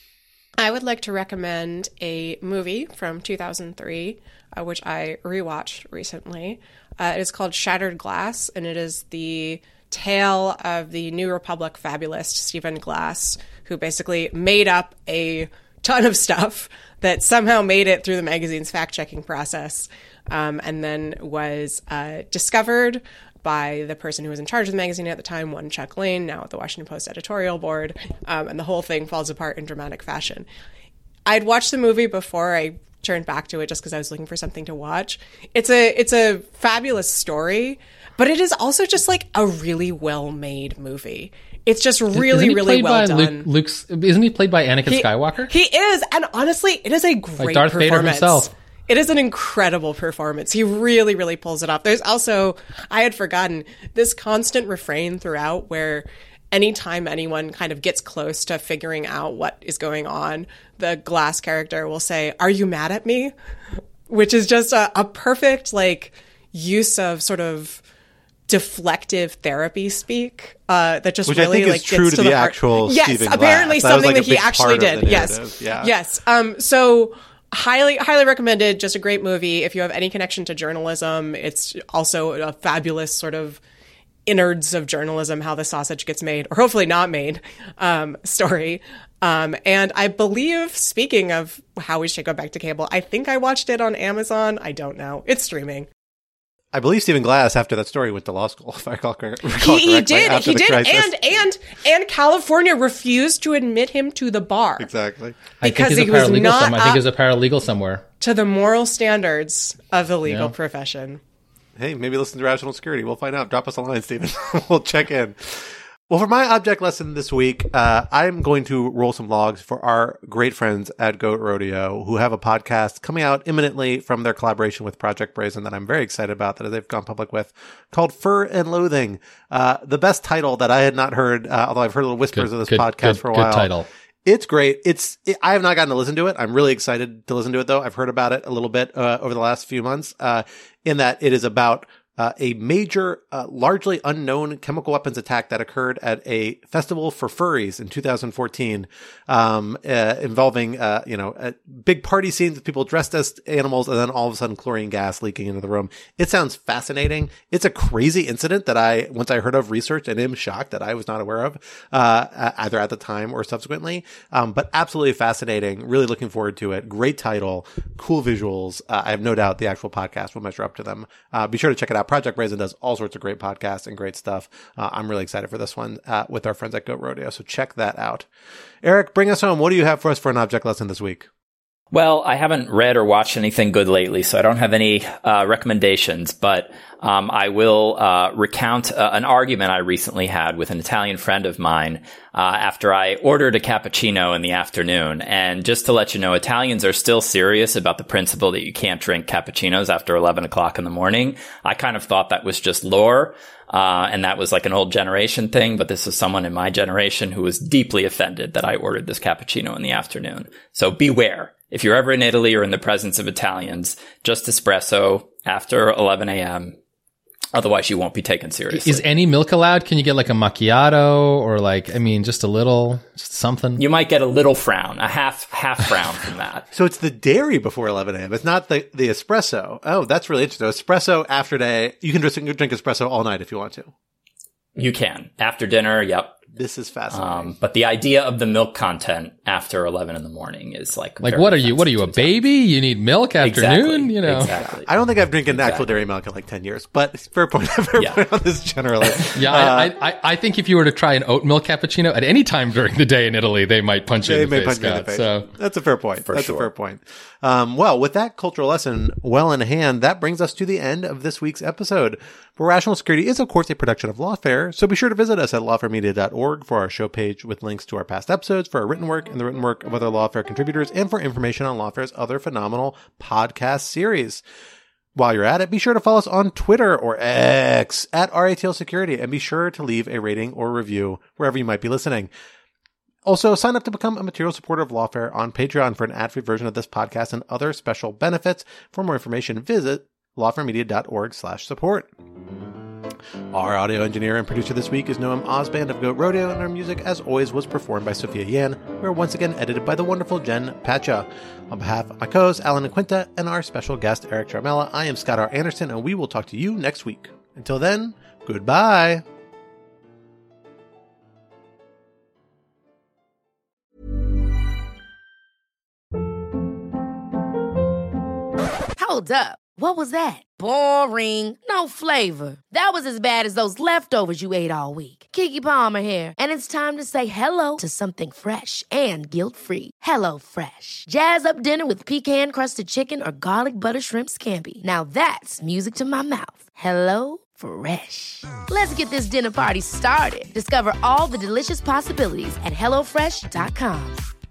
I would like to recommend a movie from two thousand three, uh, which I rewatched recently. Uh, it is called Shattered Glass, and it is the tale of the New Republic fabulist Stephen Glass, who basically made up a ton of stuff that somehow made it through the magazine's fact-checking process, um, and then was uh, discovered by the person who was in charge of the magazine at the time, one Chuck Lane, now at the Washington Post editorial board, um, and the whole thing falls apart in dramatic fashion. I'd watched the movie before I turned back to it just because I was looking for something to watch. It's a it's a fabulous story, but it is also just like a really well-made movie. It's just really, really well done. Luke, Luke's, isn't he played by Anakin he, Skywalker? He is, and honestly, it is a great like Darth performance. Vader himself. It is an incredible performance. He really, really pulls it off. There's also, I had forgotten, this constant refrain throughout where anytime anyone kind of gets close to figuring out what is going on, the Glass character will say, "Are you mad at me?" Which is just a, a perfect like use of sort of deflective therapy speak uh, that just Which really I think like is true gets to, to the heart. actual yes, Stephen apparently Glass. That something was, like, that he actually did. Yes, yeah. yes. Um, so. Highly, highly recommended. Just a great movie. If you have any connection to journalism, it's also a fabulous sort of innards of journalism, how the sausage gets made, or hopefully not made, um, story. Um, and I believe, speaking of how we should go back to cable, I think I watched it on Amazon. I don't know. It's streaming. I believe Stephen Glass, after that story, went to law school, if I recall, recall he, he did. After he the did. crisis. And, and, and California refused to admit him to the bar. Exactly. Because I think he's he a was paralegal not somewhere. I think he's a paralegal somewhere. To the moral standards of the legal Yeah. profession. Hey, maybe listen to Rational Security. We'll find out. Drop us a line, Stephen. We'll check in. Well, for my object lesson this week, uh, I'm going to roll some logs for our great friends at Goat Rodeo, who have a podcast coming out imminently from their collaboration with Project Brazen that I'm very excited about, that they've gone public with, called Fur and Loathing. Uh, the best title that I had not heard, uh, although I've heard little whispers good, of this good, podcast good, for a while. Good title. It's great. It's, it, I have not gotten to listen to it. I'm really excited to listen to it, though. I've heard about it a little bit uh, over the last few months, uh, in that it is about Uh, a major, uh, largely unknown chemical weapons attack that occurred at a festival for furries in two thousand fourteen, um, uh, involving, uh, you know, a big party scenes with people dressed as animals and then all of a sudden chlorine gas leaking into the room. It sounds fascinating. It's a crazy incident that I, once I heard of, researched and am shocked that I was not aware of, uh, either at the time or subsequently. Um, but absolutely fascinating. Really looking forward to it. Great title, cool visuals. Uh, I have no doubt the actual podcast will measure up to them. Uh, be sure to check it out. Project Brazen does all sorts of great podcasts and great stuff. Uh, I'm really excited for this one uh, with our friends at Goat Rodeo, so check that out. Eric, bring us home. What do you have for us for an object lesson this week? Well, I haven't read or watched anything good lately, so I don't have any uh, recommendations, but um, I will uh, recount uh, an argument I recently had with an Italian friend of mine uh, after I ordered a cappuccino in the afternoon. And just to let you know, Italians are still serious about the principle that you can't drink cappuccinos after eleven o'clock in the morning. I kind of thought that was just lore. Uh, and that was like an old generation thing, but this is someone in my generation who was deeply offended that I ordered this cappuccino in the afternoon. So beware. If you're ever in Italy or in the presence of Italians, just espresso after eleven a.m. Otherwise, you won't be taken seriously. Is any milk allowed? Can you get like a macchiato or like, I mean, just a little, just something? You might get a little frown, a half half frown from that. So it's the dairy before eleven a.m. It's not the, the espresso. Oh, that's really interesting. Espresso after day. You can just drink espresso all night if you want to. You can. After dinner, yep. This is fascinating. Um, but the idea of the milk content after eleven in the morning is like, like what are you? What are you, a baby? You need milk afternoon? Exactly. You know, exactly. I don't think I've drinking exactly. actual dairy milk in like ten years, but fair point. Fair yeah. point on this generally. yeah, uh, I, I, I think if you were to try an oat milk cappuccino at any time during the day in Italy, they might punch you they in the may face. punch you in the Scott, face. So that's a fair point. For that's sure. a fair point. Um, well, with that cultural lesson well in hand, that brings us to the end of this week's episode. For Rational Security is, of course, a production of Lawfare, so be sure to visit us at lawfare media dot org for our show page with links to our past episodes, for our written work and the written work of other Lawfare contributors, and for information on Lawfare's other phenomenal podcast series. While you're at it, be sure to follow us on Twitter or X at R A T L Security, and be sure to leave a rating or review wherever you might be listening. Also, sign up to become a material supporter of Lawfare on Patreon for an ad-free version of this podcast and other special benefits. For more information, visit lawfare media dot org slash support. Our audio engineer and producer this week is Noam Osband of Goat Rodeo, and our music, as always, was performed by Sophia Yan. We are once again edited by the wonderful Jen Pacha. On behalf of my co-hosts, Alan and Quinta, and our special guest, Eric Jarmella, I am Scott R. Anderson, and we will talk to you next week. Until then, goodbye. Hold up. What was that? Boring. No flavor. That was as bad as those leftovers you ate all week. Keke Palmer here. And it's time to say hello to something fresh and guilt-free. Hello Fresh. Jazz up dinner with pecan-crusted chicken or garlic butter shrimp scampi. Now that's music to my mouth. Hello Fresh. Let's get this dinner party started. Discover all the delicious possibilities at hello fresh dot com.